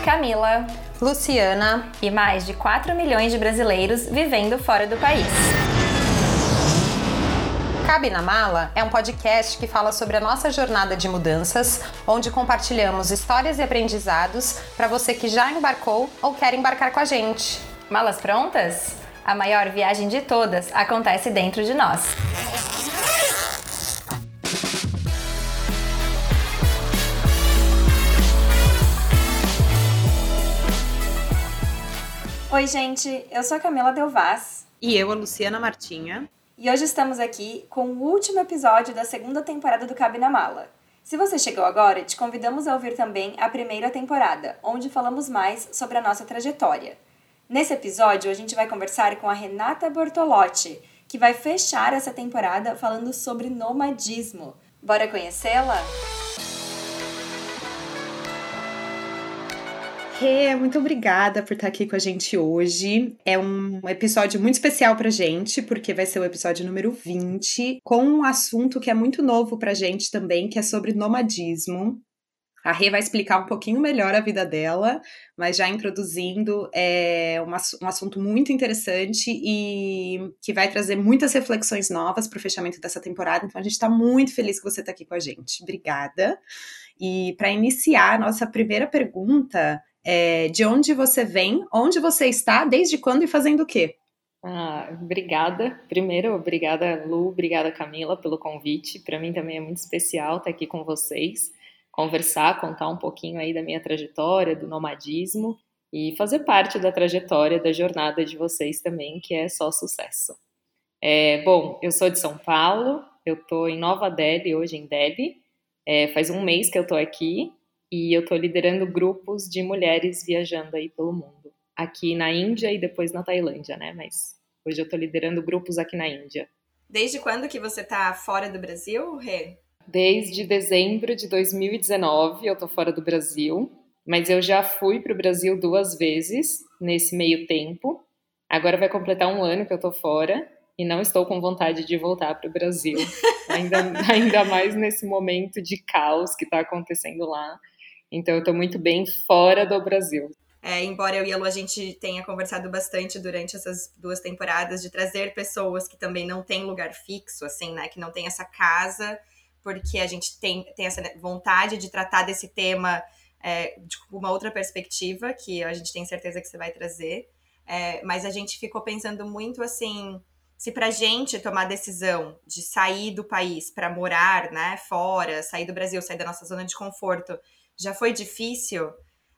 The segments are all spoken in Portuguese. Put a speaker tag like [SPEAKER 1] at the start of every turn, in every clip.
[SPEAKER 1] Camila,
[SPEAKER 2] Luciana
[SPEAKER 1] e mais de 4 milhões de brasileiros vivendo fora do país.
[SPEAKER 2] Cabe na Mala é um podcast que fala sobre a nossa jornada de mudanças, onde compartilhamos histórias e aprendizados para você que já embarcou ou quer embarcar com a gente.
[SPEAKER 1] Malas prontas? A maior viagem de todas acontece dentro de nós. Oi, gente, eu sou a Camila Del Vaz.
[SPEAKER 2] E eu, a Luciana Martinha.
[SPEAKER 1] E hoje estamos aqui com o último episódio da segunda temporada do Cabe na Mala. Se você chegou agora, te convidamos a ouvir também a primeira temporada, onde falamos mais sobre a nossa trajetória. Nesse episódio, a gente vai conversar com a Renata Bortolotti, que vai fechar essa temporada falando sobre nomadismo. Bora conhecê-la?
[SPEAKER 2] Rê, muito obrigada por estar aqui com a gente hoje. É um episódio muito especial pra gente, porque vai ser o episódio número 20, com um assunto que é muito novo pra gente também, que é sobre nomadismo. A Rê vai explicar um pouquinho melhor a vida dela, mas já introduzindo, é um assunto muito interessante e que vai trazer muitas reflexões novas para o fechamento dessa temporada. Então a gente está muito feliz que você está aqui com a gente. Obrigada. E para iniciar a nossa primeira pergunta, de onde você vem, onde você está, desde quando e fazendo o quê?
[SPEAKER 3] Obrigada. Primeiro, obrigada, Lu, obrigada, Camila, pelo convite. Para mim também é muito especial estar aqui com vocês, conversar, contar um pouquinho aí da minha trajetória, do nomadismo e fazer parte da trajetória, da jornada de vocês também, que é só sucesso. Bom, eu sou de São Paulo, eu estou em Nova Delhi, hoje em Delhi, faz um mês que eu estou aqui e eu estou liderando grupos de mulheres viajando aí pelo mundo, aqui na Índia e depois na Tailândia, né, mas hoje eu estou liderando grupos aqui na Índia.
[SPEAKER 1] Desde quando que você está fora do Brasil, Rê?
[SPEAKER 3] Desde dezembro de 2019 eu tô fora do Brasil, mas eu já fui pro Brasil 2 vezes nesse meio tempo. Agora vai completar 1 ano que eu tô fora e não estou com vontade de voltar pro Brasil, ainda mais nesse momento de caos que tá acontecendo lá. Então eu tô muito bem fora do Brasil.
[SPEAKER 1] Embora eu e a Lu, a gente tenha conversado bastante durante essas 2 temporadas de trazer pessoas que também não têm lugar fixo, assim, né, que não tem essa casa, porque a gente tem essa vontade de tratar desse tema de uma outra perspectiva, que a gente tem certeza que você vai trazer. Mas a gente ficou pensando muito assim, se pra gente tomar a decisão de sair do país para morar, né, fora, sair do Brasil, sair da nossa zona de conforto, já foi difícil,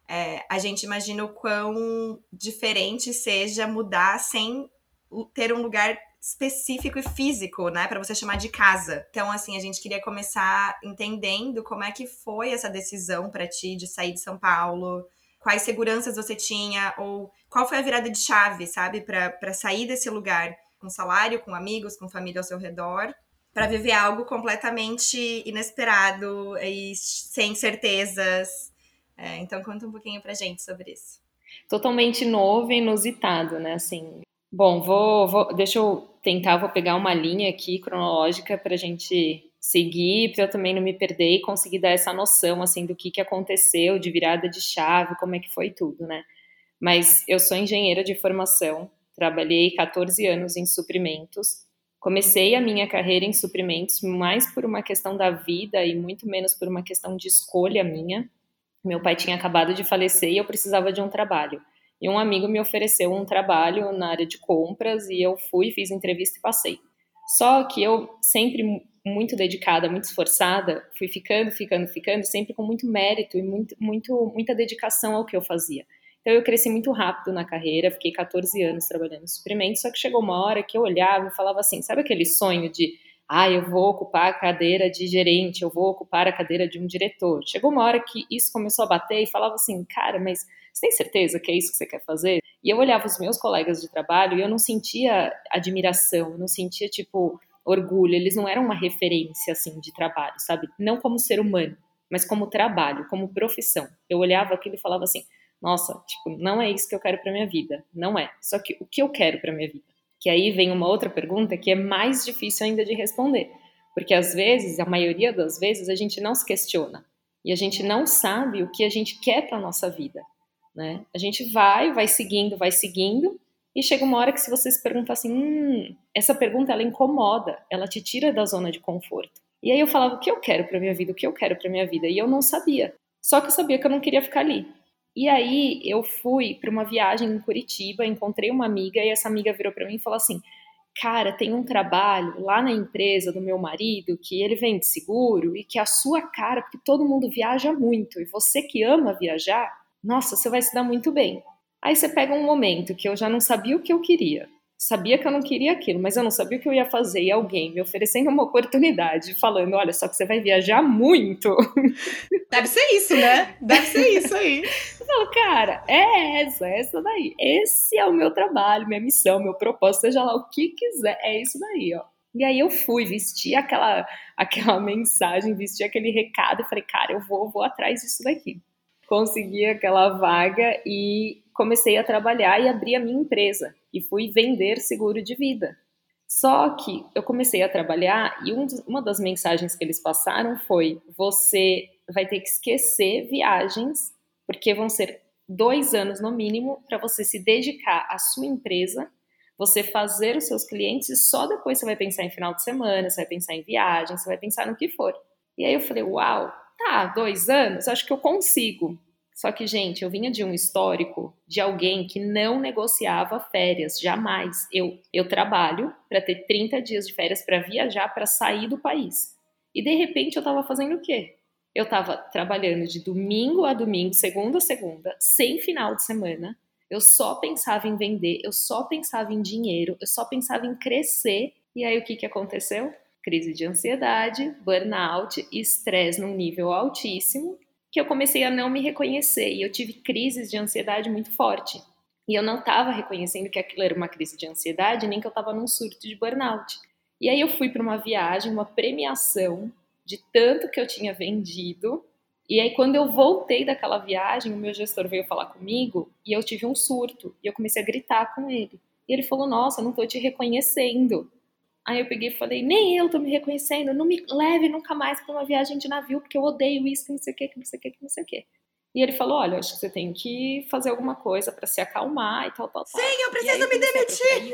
[SPEAKER 1] a gente imagina o quão diferente seja mudar sem ter um lugar específico e físico, né, para você chamar de casa. Então, assim, a gente queria começar entendendo como é que foi essa decisão para ti de sair de São Paulo, quais seguranças você tinha, ou qual foi a virada de chave, sabe, para sair desse lugar com salário, com amigos, com família ao seu redor, para viver algo completamente inesperado e sem certezas. Então, conta um pouquinho pra gente sobre isso.
[SPEAKER 3] Totalmente novo e inusitado, né, assim. Bom, deixa eu tentar, vou pegar uma linha aqui cronológica para a gente seguir, para eu também não me perder e conseguir dar essa noção, assim, do que aconteceu, de virada de chave, como é que foi tudo, né? Mas eu sou engenheira de formação, trabalhei 14 anos em suprimentos, comecei a minha carreira em suprimentos mais por uma questão da vida e muito menos por uma questão de escolha minha. Meu pai tinha acabado de falecer e eu precisava de um trabalho. E um amigo me ofereceu um trabalho na área de compras e eu fui, fiz entrevista e passei. Só que eu sempre muito dedicada, muito esforçada, fui ficando, sempre com muito mérito e muita dedicação ao que eu fazia. Então eu cresci muito rápido na carreira, fiquei 14 anos trabalhando em suprimentos, só que chegou uma hora que eu olhava e falava assim, sabe aquele sonho de eu vou ocupar a cadeira de gerente, eu vou ocupar a cadeira de um diretor. Chegou uma hora que isso começou a bater e falava assim, cara, mas você tem certeza que é isso que você quer fazer? E eu olhava os meus colegas de trabalho e eu não sentia admiração, eu não sentia, orgulho. Eles não eram uma referência, assim, de trabalho, sabe? Não como ser humano, mas como trabalho, como profissão. Eu olhava aquilo e falava assim, nossa, não é isso que eu quero pra minha vida. Não é. Só que o que eu quero pra minha vida? Que aí vem uma outra pergunta que é mais difícil ainda de responder. Porque às vezes, a maioria das vezes, a gente não se questiona. E a gente não sabe o que a gente quer para a nossa vida. né? A gente vai seguindo, e chega uma hora que se você se perguntar assim, essa pergunta ela incomoda, ela te tira da zona de conforto. E aí eu falava, o que eu quero pra minha vida? O que eu quero pra minha vida? E eu não sabia. Só que eu sabia que eu não queria ficar ali. E aí eu fui para uma viagem em Curitiba, encontrei uma amiga e essa amiga virou para mim e falou assim, cara, tem um trabalho lá na empresa do meu marido que ele vende seguro e que a sua cara, porque todo mundo viaja muito e você que ama viajar, nossa, você vai se dar muito bem. Aí você pega um momento que eu já não sabia o que eu queria, sabia que eu não queria aquilo, mas eu não sabia o que eu ia fazer e alguém me oferecendo uma oportunidade, falando, olha, só que você vai viajar muito.
[SPEAKER 2] Deve ser isso, né? Deve ser isso aí.
[SPEAKER 3] Eu falo, cara, é essa daí. Esse é o meu trabalho, minha missão, meu propósito, seja lá o que quiser, é isso daí, ó. E aí eu fui, vesti aquela mensagem, vesti aquele recado e falei, cara, eu vou atrás disso daqui. Consegui aquela vaga e comecei a trabalhar e abri a minha empresa. E fui vender seguro de vida. Só que eu comecei a trabalhar e uma das mensagens que eles passaram foi, você vai ter que esquecer viagens, porque vão ser 2 anos no mínimo para você se dedicar à sua empresa, você fazer os seus clientes e só depois você vai pensar em final de semana, você vai pensar em viagem, você vai pensar no que for. E aí eu falei, uau, tá, 2 anos, acho que eu consigo. Só que, gente, eu vinha de um histórico de alguém que não negociava férias, jamais. Eu trabalho para ter 30 dias de férias para viajar, para sair do país. E, de repente, eu estava fazendo o quê? Eu estava trabalhando de domingo a domingo, segunda a segunda, sem final de semana. Eu só pensava em vender, eu só pensava em dinheiro, eu só pensava em crescer. E aí, o que aconteceu? Crise de ansiedade, burnout, estresse num nível altíssimo, que eu comecei a não me reconhecer e eu tive crises de ansiedade muito forte. E eu não estava reconhecendo que aquilo era uma crise de ansiedade, nem que eu estava num surto de burnout. E aí eu fui para uma viagem, uma premiação de tanto que eu tinha vendido. E aí quando eu voltei daquela viagem, o meu gestor veio falar comigo e eu tive um surto. E eu comecei a gritar com ele. E ele falou, nossa, eu não estou te reconhecendo. Aí eu peguei e falei, nem eu tô me reconhecendo, não me leve nunca mais pra uma viagem de navio, porque eu odeio isso, que não sei o que, que não sei o que, que não sei o que. E ele falou, olha, acho que você tem que fazer alguma coisa pra se acalmar e tal.
[SPEAKER 1] Sim, eu preciso me demitir!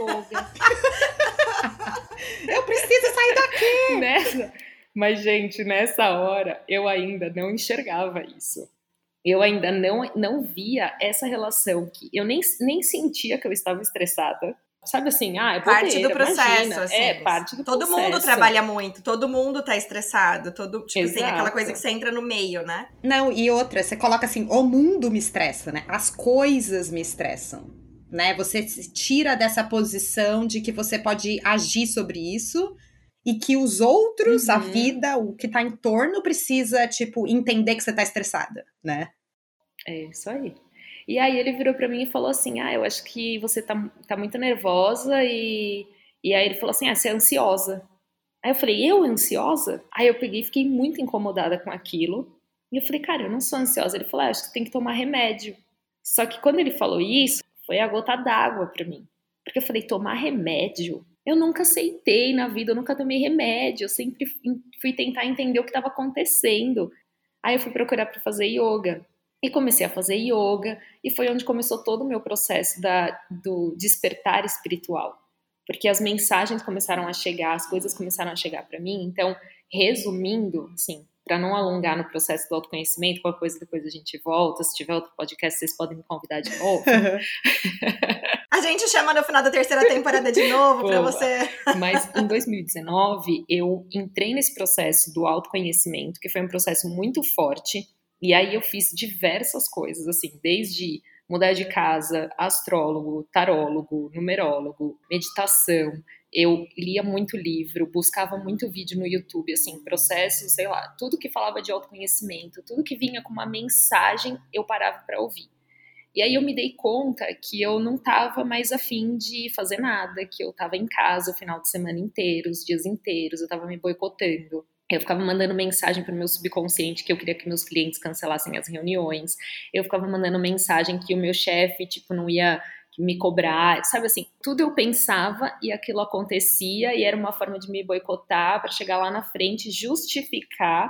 [SPEAKER 2] Eu preciso sair daqui!
[SPEAKER 3] Mas, gente, nessa hora, eu ainda não enxergava isso. Eu ainda não via essa relação, que eu nem sentia que eu estava estressada. Sabe assim, é bobeira,
[SPEAKER 1] parte do processo,
[SPEAKER 3] imagina.
[SPEAKER 1] assim.
[SPEAKER 3] É, parte do
[SPEAKER 1] todo
[SPEAKER 3] processo.
[SPEAKER 1] Todo mundo trabalha muito, todo mundo tá estressado, tipo
[SPEAKER 3] Exato.
[SPEAKER 1] assim, aquela coisa que você entra no meio, né?
[SPEAKER 2] Não, e outra, você coloca assim, o mundo me estressa, né? As coisas me estressam, né? Você se tira dessa posição de que você pode agir sobre isso e que os outros, a vida, o que tá em torno precisa, tipo, entender que você tá estressada, né?
[SPEAKER 3] É isso aí. E aí ele virou pra mim e falou assim, eu acho que você tá muito nervosa e aí ele falou assim, você é ansiosa. Aí eu falei, eu ansiosa? Aí eu peguei e fiquei muito incomodada com aquilo. E eu falei, cara, eu não sou ansiosa. Ele falou, acho que você tem que tomar remédio. Só que quando ele falou isso, foi a gota d'água pra mim. Porque eu falei, tomar remédio? Eu nunca aceitei na vida, eu nunca tomei remédio. Eu sempre fui tentar entender o que estava acontecendo. Aí eu fui procurar pra fazer yoga. E comecei a fazer yoga, e foi onde começou todo o meu processo do despertar espiritual. Porque as mensagens começaram a chegar, as coisas começaram a chegar para mim. Então, resumindo, assim, para não alongar no processo do autoconhecimento, qualquer coisa depois a gente volta. Se tiver outro podcast, vocês podem me convidar de novo.
[SPEAKER 1] A gente chama no final da 3ª temporada de novo para você.
[SPEAKER 3] Mas em 2019, eu entrei nesse processo do autoconhecimento, que foi um processo muito forte. E aí eu fiz diversas coisas, assim, desde mudar de casa, astrólogo, tarólogo, numerólogo, meditação. Eu lia muito livro, buscava muito vídeo no YouTube, assim, processo, sei lá, tudo que falava de autoconhecimento, tudo que vinha com uma mensagem, eu parava para ouvir. E aí eu me dei conta que eu não estava mais afim de fazer nada, que eu estava em casa o final de semana inteiro, os dias inteiros, eu estava me boicotando. Eu ficava mandando mensagem pro meu subconsciente que eu queria que meus clientes cancelassem as reuniões. Eu ficava mandando mensagem que o meu chefe, tipo, não ia me cobrar. Sabe assim, tudo eu pensava e aquilo acontecia e era uma forma de me boicotar para chegar lá na frente e justificar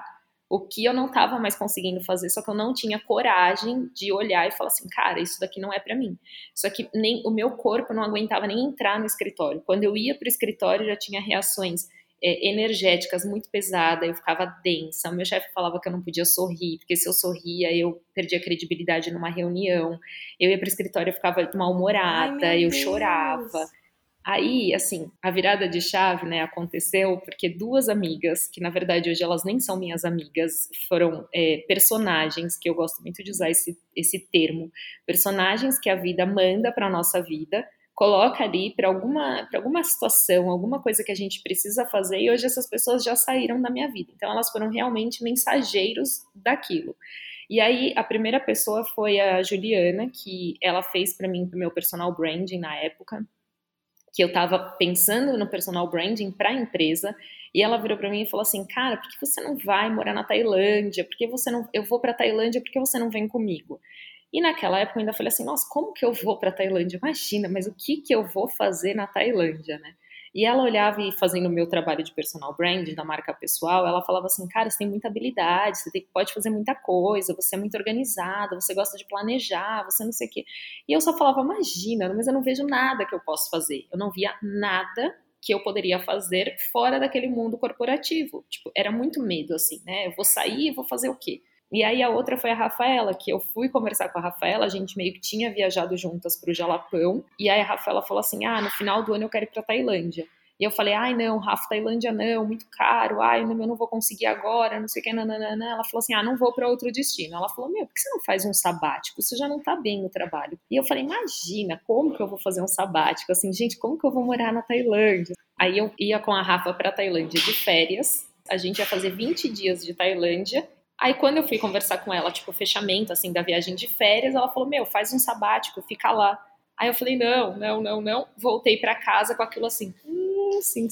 [SPEAKER 3] o que eu não estava mais conseguindo fazer, só que eu não tinha coragem de olhar e falar assim, cara, isso daqui não é para mim. Só que nem o meu corpo não aguentava nem entrar no escritório. Quando eu ia para o escritório, já tinha reações energéticas muito pesadas, eu ficava densa, o meu chefe falava que eu não podia sorrir, porque se eu sorria, eu perdia credibilidade numa reunião, eu ia para o escritório, eu ficava mal-humorada, eu chorava. Aí, assim, a virada de chave, né, aconteceu porque duas amigas, que na verdade hoje elas nem são minhas amigas, foram personagens, que eu gosto muito de usar esse termo, personagens que a vida manda para nossa vida, coloca ali para alguma situação, alguma coisa que a gente precisa fazer, e hoje essas pessoas já saíram da minha vida. Então elas foram realmente mensageiros daquilo. E aí a primeira pessoa foi a Juliana, que ela fez para mim, pro meu personal branding na época, que eu estava pensando no personal branding para a empresa, e ela virou para mim e falou assim, cara, por que você não vai morar na Tailândia? Por que você não... Eu vou para a Tailândia, por que você não vem comigo? E naquela época eu ainda falei assim, nossa, como que eu vou para a Tailândia? Imagina, mas o que eu vou fazer na Tailândia, né? E ela olhava e fazendo o meu trabalho de personal branding, da marca pessoal, ela falava assim, cara, você tem muita habilidade, pode fazer muita coisa, você é muito organizada, você gosta de planejar, você não sei o quê. E eu só falava, imagina, mas eu não vejo nada que eu posso fazer. Eu não via nada que eu poderia fazer fora daquele mundo corporativo. Tipo, era muito medo, assim, né? Eu vou sair e vou fazer o quê? E aí a outra foi a Rafaela, que eu fui conversar com a Rafaela, a gente meio que tinha viajado juntas pro Jalapão, e aí a Rafaela falou assim, no final do ano eu quero ir pra Tailândia. E eu falei, ai não, Rafa, Tailândia não, muito caro, ai eu não vou conseguir agora, não sei o que, nananana. Ela falou assim, não vou para outro destino. Ela falou, por que você não faz um sabático? Você já não tá bem no trabalho. E eu falei, imagina, como que eu vou fazer um sabático? Assim, gente, como que eu vou morar na Tailândia? Aí eu ia com a Rafa pra Tailândia de férias, a gente ia fazer 20 dias de Tailândia. Aí quando eu fui conversar com ela, tipo, o fechamento, assim, da viagem de férias, ela falou, faz um sabático, fica lá. Aí eu falei, não. Voltei pra casa com aquilo assim, sim,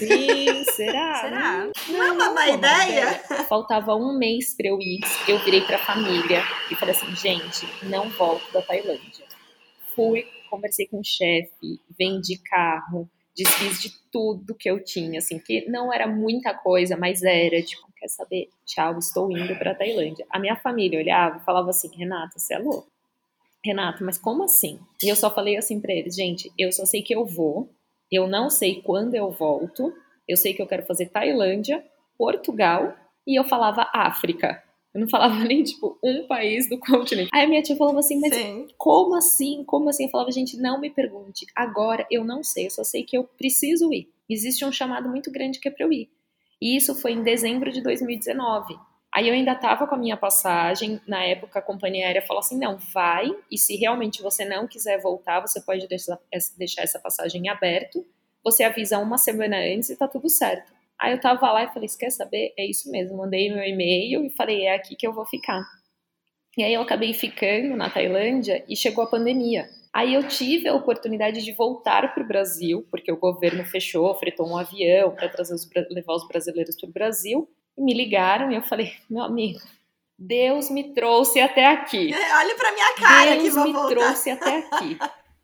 [SPEAKER 3] será?
[SPEAKER 1] Será? Não é uma má ideia?
[SPEAKER 3] Faltava um mês pra eu ir, eu virei pra família e falei assim, gente, não volto da Tailândia. Fui, conversei com o chefe, vendi carro, desfiz de tudo que eu tinha, assim, que não era muita coisa, mas era, tipo, quer saber? Tchau, estou indo pra Tailândia. A minha família olhava e falava assim, Renata, você é louca? Renata, mas como assim? E eu só falei assim pra eles, gente, eu só sei que eu vou, eu não sei quando eu volto, eu sei que eu quero fazer Tailândia, Portugal, e eu falava África. Eu não falava nem, tipo, um país do continente. Aí a minha tia falava assim, mas como assim? Como assim? Eu falava, gente, não me pergunte. Agora eu não sei, eu só sei que eu preciso ir. Existe um chamado muito grande que é pra eu ir. E isso foi em dezembro de 2019. Aí eu ainda estava com a minha passagem, na época a companhia aérea falou assim, não, vai, e se realmente você não quiser voltar, você pode deixar essa passagem em aberto, você avisa uma semana antes e tá tudo certo. Aí eu tava lá e falei, você quer saber? É isso mesmo, mandei meu e-mail e falei, é aqui que eu vou ficar. E aí eu acabei ficando na Tailândia e chegou a pandemia. Aí eu tive a oportunidade de voltar para o Brasil, porque o governo fechou, fretou um avião para levar os brasileiros para o Brasil, e me ligaram e eu falei, meu amigo, Deus me trouxe até aqui.
[SPEAKER 1] Olha pra minha cara
[SPEAKER 3] Deus
[SPEAKER 1] que vou
[SPEAKER 3] me
[SPEAKER 1] voltar.
[SPEAKER 3] trouxe até aqui.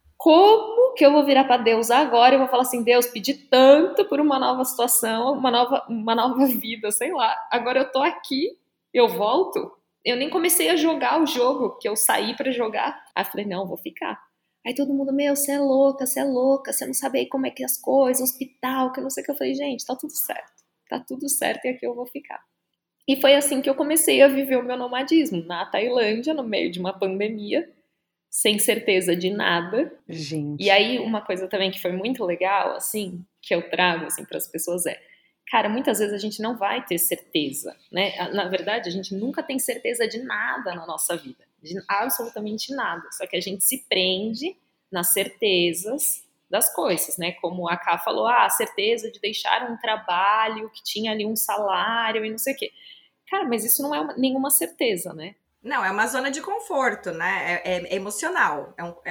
[SPEAKER 3] Como que eu vou virar para Deus agora? Eu vou falar assim, Deus, pedi tanto por uma nova situação, uma nova vida, sei lá. Agora eu tô aqui, eu volto. Eu nem comecei a jogar o jogo, que eu saí para jogar. Aí eu falei, não, vou ficar. Aí todo mundo, você é louca, você não sabe aí como é que é as coisas, hospital, que eu não sei o que. Eu falei, gente, tá tudo certo e aqui eu vou ficar. E foi assim que eu comecei a viver o meu nomadismo, na Tailândia, no meio de uma pandemia, sem certeza de nada.
[SPEAKER 2] Gente.
[SPEAKER 3] E aí, uma coisa também que foi muito legal, assim, que eu trago, assim, para as pessoas cara, muitas vezes a gente não vai ter certeza, né? Na verdade, a gente nunca tem certeza de nada na nossa vida, de absolutamente nada. Só que a gente se prende nas certezas das coisas, né? Como a Ká falou, a certeza de deixar um trabalho que tinha ali um salário e não sei o quê. Cara, mas isso não é nenhuma certeza, né?
[SPEAKER 1] Não, é uma zona de conforto, né? É emocional. É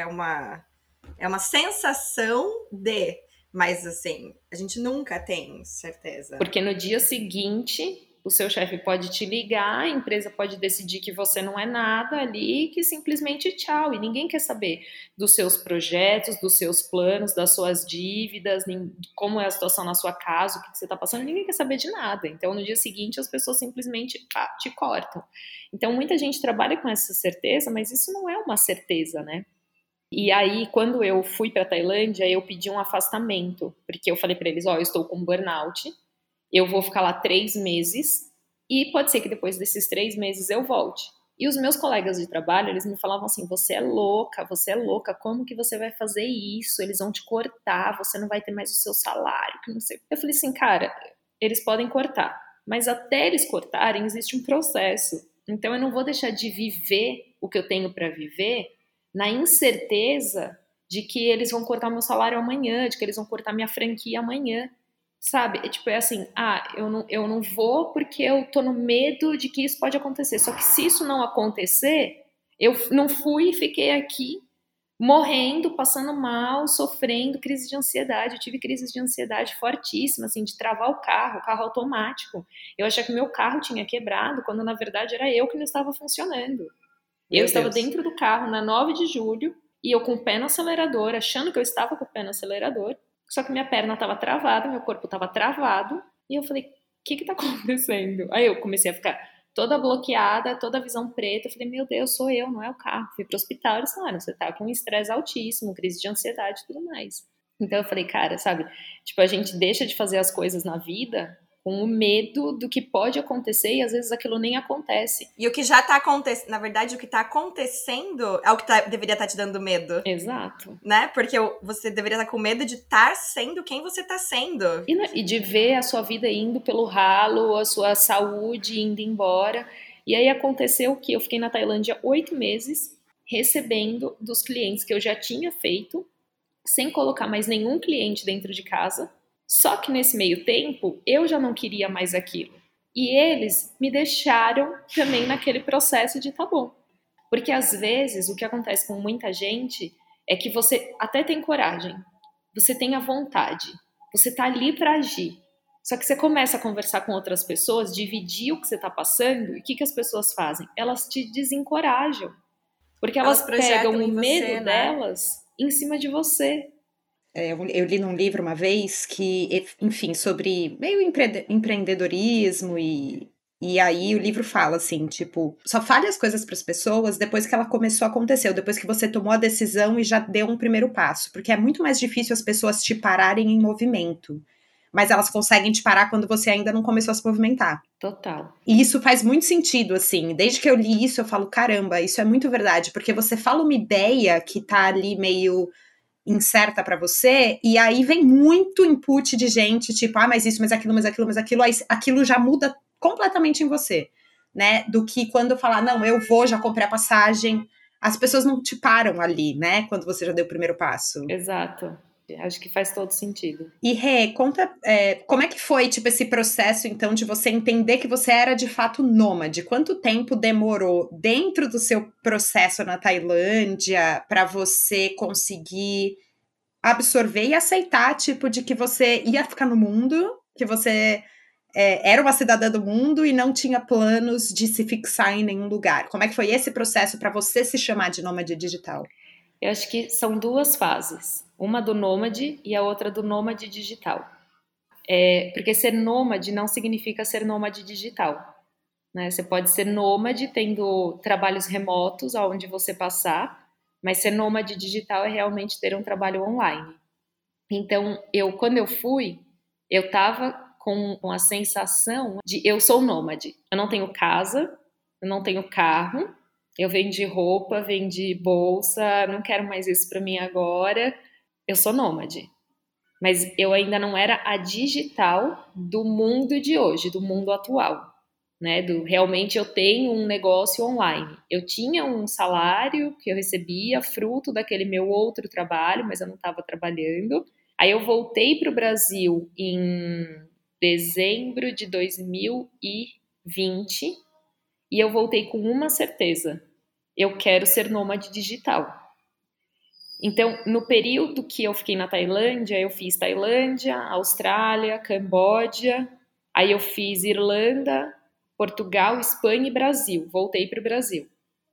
[SPEAKER 1] uma sensação de... Mas, assim, a gente nunca tem certeza.
[SPEAKER 3] Porque no dia seguinte, o seu chefe pode te ligar, a empresa pode decidir que você não é nada ali, que simplesmente tchau, e ninguém quer saber dos seus projetos, dos seus planos, das suas dívidas, como é a situação na sua casa, o que você está passando, ninguém quer saber de nada. Então, no dia seguinte, as pessoas simplesmente te cortam. Então, muita gente trabalha com essa certeza, mas isso não é uma certeza, né? E aí, quando eu fui para a Tailândia, eu pedi um afastamento, porque eu falei para eles, eu estou com burnout, eu vou ficar lá 3 meses e pode ser que depois desses 3 meses eu volte. E os meus colegas de trabalho, eles me falavam assim, você é louca, como que você vai fazer isso? Eles vão te cortar, você não vai ter mais o seu salário, que não sei. Eu falei assim, cara, eles podem cortar, mas até eles cortarem existe um processo. Então eu não vou deixar de viver o que eu tenho para viver na incerteza de que eles vão cortar meu salário amanhã, de que eles vão cortar minha franquia amanhã. Sabe? É assim, eu não vou porque eu tô no medo de que isso pode acontecer. Só que se isso não acontecer, eu não fui e fiquei aqui morrendo, passando mal, sofrendo crise de ansiedade. Eu tive crise de ansiedade fortíssima, assim, de travar o carro automático. Eu achei que meu carro tinha quebrado, quando na verdade era eu que não estava funcionando. Eu estava dentro do carro na 9 de julho e eu com o pé no acelerador, achando que eu estava com o pé no acelerador. Só que minha perna estava travada, meu corpo estava travado. E eu falei, o que tá acontecendo? Aí eu comecei a ficar toda bloqueada, toda a visão preta. Eu falei, meu Deus, sou eu, não é o carro. Fui pro hospital, eles falaram, você tá com um estresse altíssimo, crise de ansiedade e tudo mais. Então eu falei, cara, sabe? Tipo, a gente deixa de fazer as coisas na vida com o medo do que pode acontecer e às vezes aquilo nem acontece.
[SPEAKER 1] E o que já tá acontecendo, na verdade, o que tá acontecendo é o que deveria estar te dando medo.
[SPEAKER 3] Exato.
[SPEAKER 1] Né? Porque você deveria estar com medo de estar sendo quem você tá sendo.
[SPEAKER 3] E de ver a sua vida indo pelo ralo, a sua saúde indo embora. E aí aconteceu que eu fiquei na Tailândia 8 meses, recebendo dos clientes que eu já tinha feito, sem colocar mais nenhum cliente dentro de casa. Só que nesse meio tempo, eu já não queria mais aquilo. E eles me deixaram também naquele processo de tá bom. Porque às vezes o que acontece com muita gente é que você até tem coragem, você tem a vontade, você tá ali para agir. Só que você começa a conversar com outras pessoas, dividir o que você tá passando, e o que as pessoas fazem? Elas te desencorajam. Porque elas pegam o medo delas em cima de você.
[SPEAKER 2] Eu li num livro uma vez que, enfim, sobre meio empreendedorismo e aí o livro fala assim, tipo, só fale as coisas para as pessoas depois que ela começou a acontecer, ou depois que você tomou a decisão e já deu um primeiro passo, porque é muito mais difícil as pessoas te pararem em movimento, mas elas conseguem te parar quando você ainda não começou a se movimentar.
[SPEAKER 3] Total.
[SPEAKER 2] E isso faz muito sentido, assim, desde que eu li isso eu falo, caramba, isso é muito verdade, porque você fala uma ideia que tá ali meio incerta para você, e aí vem muito input de gente, tipo, mas isso, mas aquilo, aí aquilo já muda completamente em você, né, do que quando falar, não, eu vou, já comprei a passagem, as pessoas não te param ali, né, quando você já deu o primeiro passo.
[SPEAKER 3] Exato, acho que faz todo sentido.
[SPEAKER 2] E Rê, conta, como é que foi, tipo, esse processo, então, de você entender que você era, de fato, nômade? Quanto tempo demorou dentro do seu processo na Tailândia para você conseguir absorver e aceitar, tipo, de que você ia ficar no mundo, que você era uma cidadã do mundo e não tinha planos de se fixar em nenhum lugar? Como é que foi esse processo para você se chamar de nômade digital?
[SPEAKER 3] Eu acho que são 2 fases. Uma do nômade e a outra do nômade digital. Porque ser nômade não significa ser nômade digital. Né? Você pode ser nômade tendo trabalhos remotos aonde você passar, mas ser nômade digital é realmente ter um trabalho online. Então, quando eu fui, eu estava com a sensação de eu sou nômade. Eu não tenho casa, eu não tenho carro, eu vendi roupa, vendi bolsa, não quero mais isso para mim agora. Eu sou nômade. Mas eu ainda não era a digital do mundo de hoje, do mundo atual. Né, realmente eu tenho um negócio online. Eu tinha um salário que eu recebia, fruto daquele meu outro trabalho, mas eu não estava trabalhando. Aí eu voltei para o Brasil em dezembro de 2020 e eu voltei com uma certeza: eu quero ser nômade digital. Então, no período que eu fiquei na Tailândia, eu fiz Tailândia, Austrália, Camboja, aí eu fiz Irlanda, Portugal, Espanha e Brasil. Voltei para o Brasil.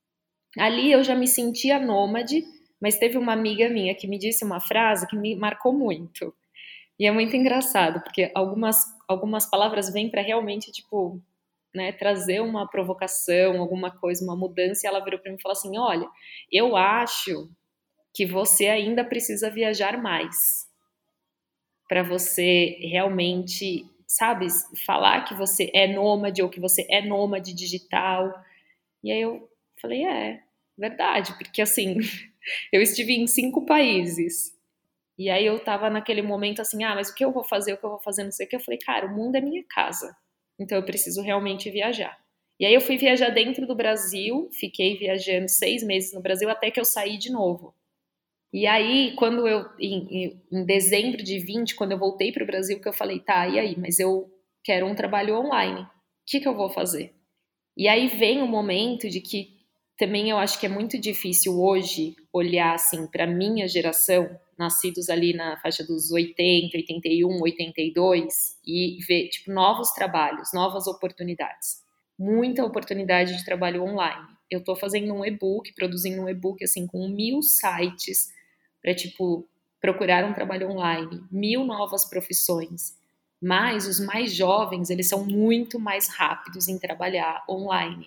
[SPEAKER 3] Ali eu já me sentia nômade, mas teve uma amiga minha que me disse uma frase que me marcou muito. E é muito engraçado, porque algumas palavras vêm para realmente, tipo, né, trazer uma provocação, alguma coisa, uma mudança, e ela virou para mim e falou assim, olha, eu acho que você ainda precisa viajar mais para você realmente, sabe, falar que você é nômade ou que você é nômade digital. E aí eu falei, verdade, porque assim, eu estive em 5 países. E aí eu tava naquele momento assim, mas o que eu vou fazer, não sei o que. Eu falei, cara, o mundo é minha casa. Então eu preciso realmente viajar. E aí eu fui viajar dentro do Brasil, fiquei viajando 6 meses no Brasil até que eu saí de novo. E aí, quando em dezembro de 20, quando eu voltei para o Brasil, que eu falei, tá, e aí? Mas eu quero um trabalho online. O que eu vou fazer? E aí vem o momento de que também eu acho que é muito difícil hoje olhar assim para minha geração, nascidos ali na faixa dos 80, 81, 82 e ver tipo novos trabalhos, novas oportunidades. Muita oportunidade de trabalho online. Eu estou fazendo um e-book, produzindo um e-book assim com 1000 sites para tipo procurar um trabalho online, 1000 novas profissões. Mas os mais jovens, eles são muito mais rápidos em trabalhar online.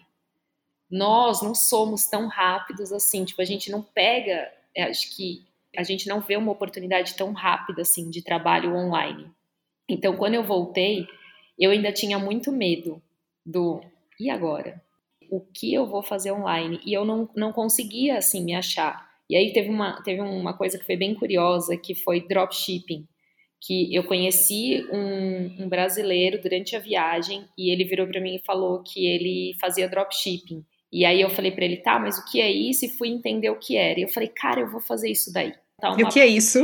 [SPEAKER 3] Nós não somos tão rápidos assim, tipo, a gente não pega, acho que a gente não vê uma oportunidade tão rápida assim de trabalho online. Então, quando eu voltei, eu ainda tinha muito medo e agora? O que eu vou fazer online? E eu não conseguia assim me achar. E aí teve uma coisa que foi bem curiosa, que foi dropshipping, que eu conheci um brasileiro durante a viagem e ele virou para mim e falou que ele fazia dropshipping. E aí eu falei para ele, tá, mas o que é isso? E fui entender o que era. E eu falei, cara, eu vou fazer isso daí.
[SPEAKER 2] E o que é isso?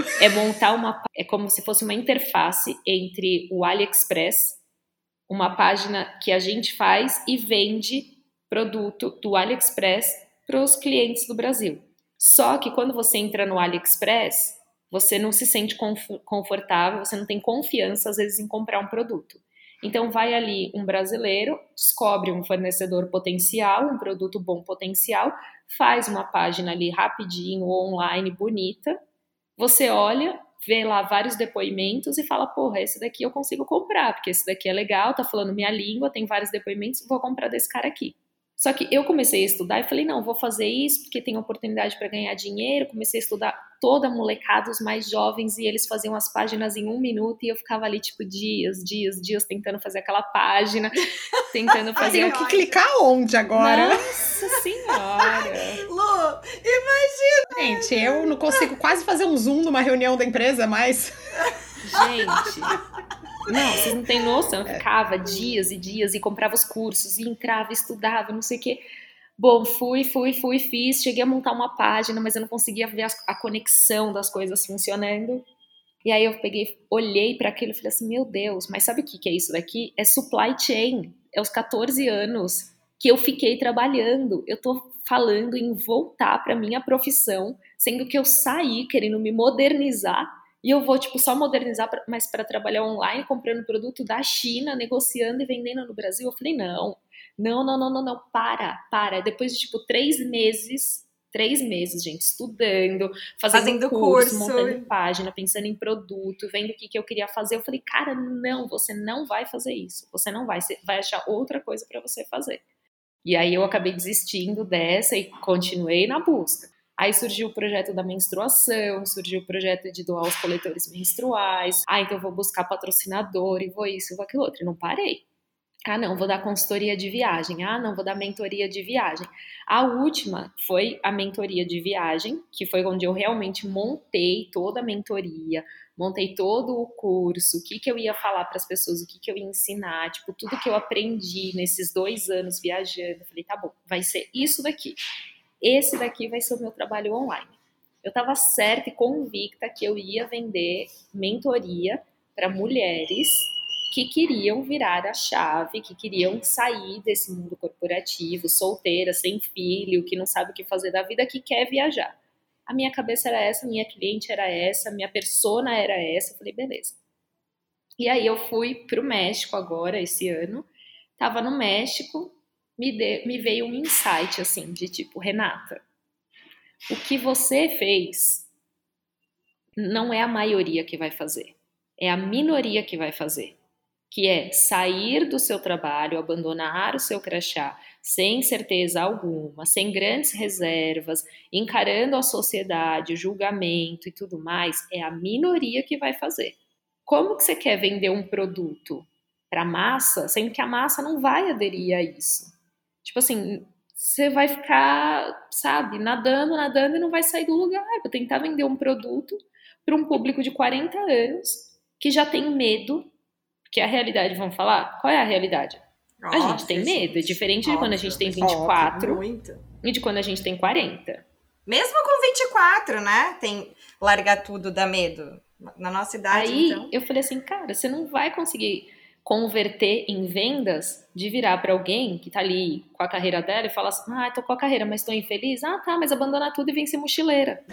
[SPEAKER 3] É como se fosse uma interface entre o AliExpress, uma página que a gente faz e vende produto do AliExpress para os clientes do Brasil. Só que quando você entra no AliExpress, você não se sente confortável, você não tem confiança, às vezes, em comprar um produto. Então, vai ali um brasileiro, descobre um fornecedor potencial, um produto bom potencial, faz uma página ali rapidinho, online, bonita, você olha, vê lá vários depoimentos e fala, porra, esse daqui eu consigo comprar, porque esse daqui é legal, tá falando minha língua, tem vários depoimentos, vou comprar desse cara aqui. Só que eu comecei a estudar e falei, não, vou fazer isso porque tem oportunidade para ganhar dinheiro. Comecei a estudar toda a molecada, os mais jovens, e eles faziam as páginas em 1 minuto e eu ficava ali, tipo, dias tentando fazer aquela página, tentando fazer...
[SPEAKER 2] Tenho que clicar onde agora?
[SPEAKER 3] Nossa Senhora!
[SPEAKER 1] Lu, imagina!
[SPEAKER 2] Gente, eu não consigo quase fazer um zoom numa reunião da empresa, mas...
[SPEAKER 3] Gente... Não, vocês não têm noção, eu ficava dias e dias e comprava os cursos e entrava, estudava, não sei o quê. Bom, fiz, cheguei a montar uma página, mas eu não conseguia ver a conexão das coisas funcionando. E aí eu olhei para aquilo e falei assim, meu Deus, mas sabe o que é isso daqui? É supply chain, é os 14 anos que eu fiquei trabalhando. Eu tô falando em voltar para minha profissão, sendo que eu saí querendo me modernizar. E eu vou, tipo, só modernizar, mas para trabalhar online, comprando produto da China, negociando e vendendo no Brasil. Eu falei, não, para. Depois de, tipo, 3 meses, gente, estudando, fazendo curso, montando página, pensando em produto, vendo o que eu queria fazer. Eu falei, cara, não, você não vai fazer isso. Você não vai, você vai achar outra coisa para você fazer. E aí eu acabei desistindo dessa e continuei na busca. Aí surgiu o projeto da menstruação, surgiu o projeto de doar os coletores menstruais. Então eu vou buscar patrocinador e vou isso, vou aquilo outro. E não parei. Não, vou dar consultoria de viagem. Não, vou dar mentoria de viagem. A última foi a mentoria de viagem, que foi onde eu realmente montei toda a mentoria, montei todo o curso, o que eu ia falar para as pessoas, o que eu ia ensinar, tipo, tudo que eu aprendi nesses 2 anos viajando. Eu falei, tá bom, vai ser isso daqui. Esse daqui vai ser o meu trabalho online. Eu estava certa e convicta que eu ia vender mentoria para mulheres que queriam virar a chave, que queriam sair desse mundo corporativo, solteira, sem filho, que não sabe o que fazer da vida, que quer viajar. A minha cabeça era essa, minha cliente era essa, minha persona era essa. Eu falei, beleza. E aí eu fui para o México agora, esse ano. Tava no México, me veio um insight, assim, de tipo, Renata, o que você fez não é a maioria que vai fazer, é a minoria que vai fazer, que é sair do seu trabalho, abandonar o seu crachá, sem certeza alguma, sem grandes reservas, encarando a sociedade, o julgamento e tudo mais, é a minoria que vai fazer. Como que você quer vender um produto para massa, sendo que a massa não vai aderir a isso? Tipo assim, você vai ficar, sabe, nadando e não vai sair do lugar. Vou tentar vender um produto para um público de 40 anos que já tem medo, porque a realidade, vamos falar? Qual é a realidade? A gente tem medo, é diferente de quando a gente tem 24 e de quando a gente tem 40.
[SPEAKER 1] Mesmo com 24, né? Tem largar tudo, dá medo. Na nossa idade,
[SPEAKER 3] aí,
[SPEAKER 1] então.
[SPEAKER 3] Eu falei assim, cara, você não vai conseguir converter em vendas de virar para alguém que tá ali com a carreira dela e falar assim, tô com a carreira, mas tô infeliz. Tá, mas abandona tudo e vem ser mochileira.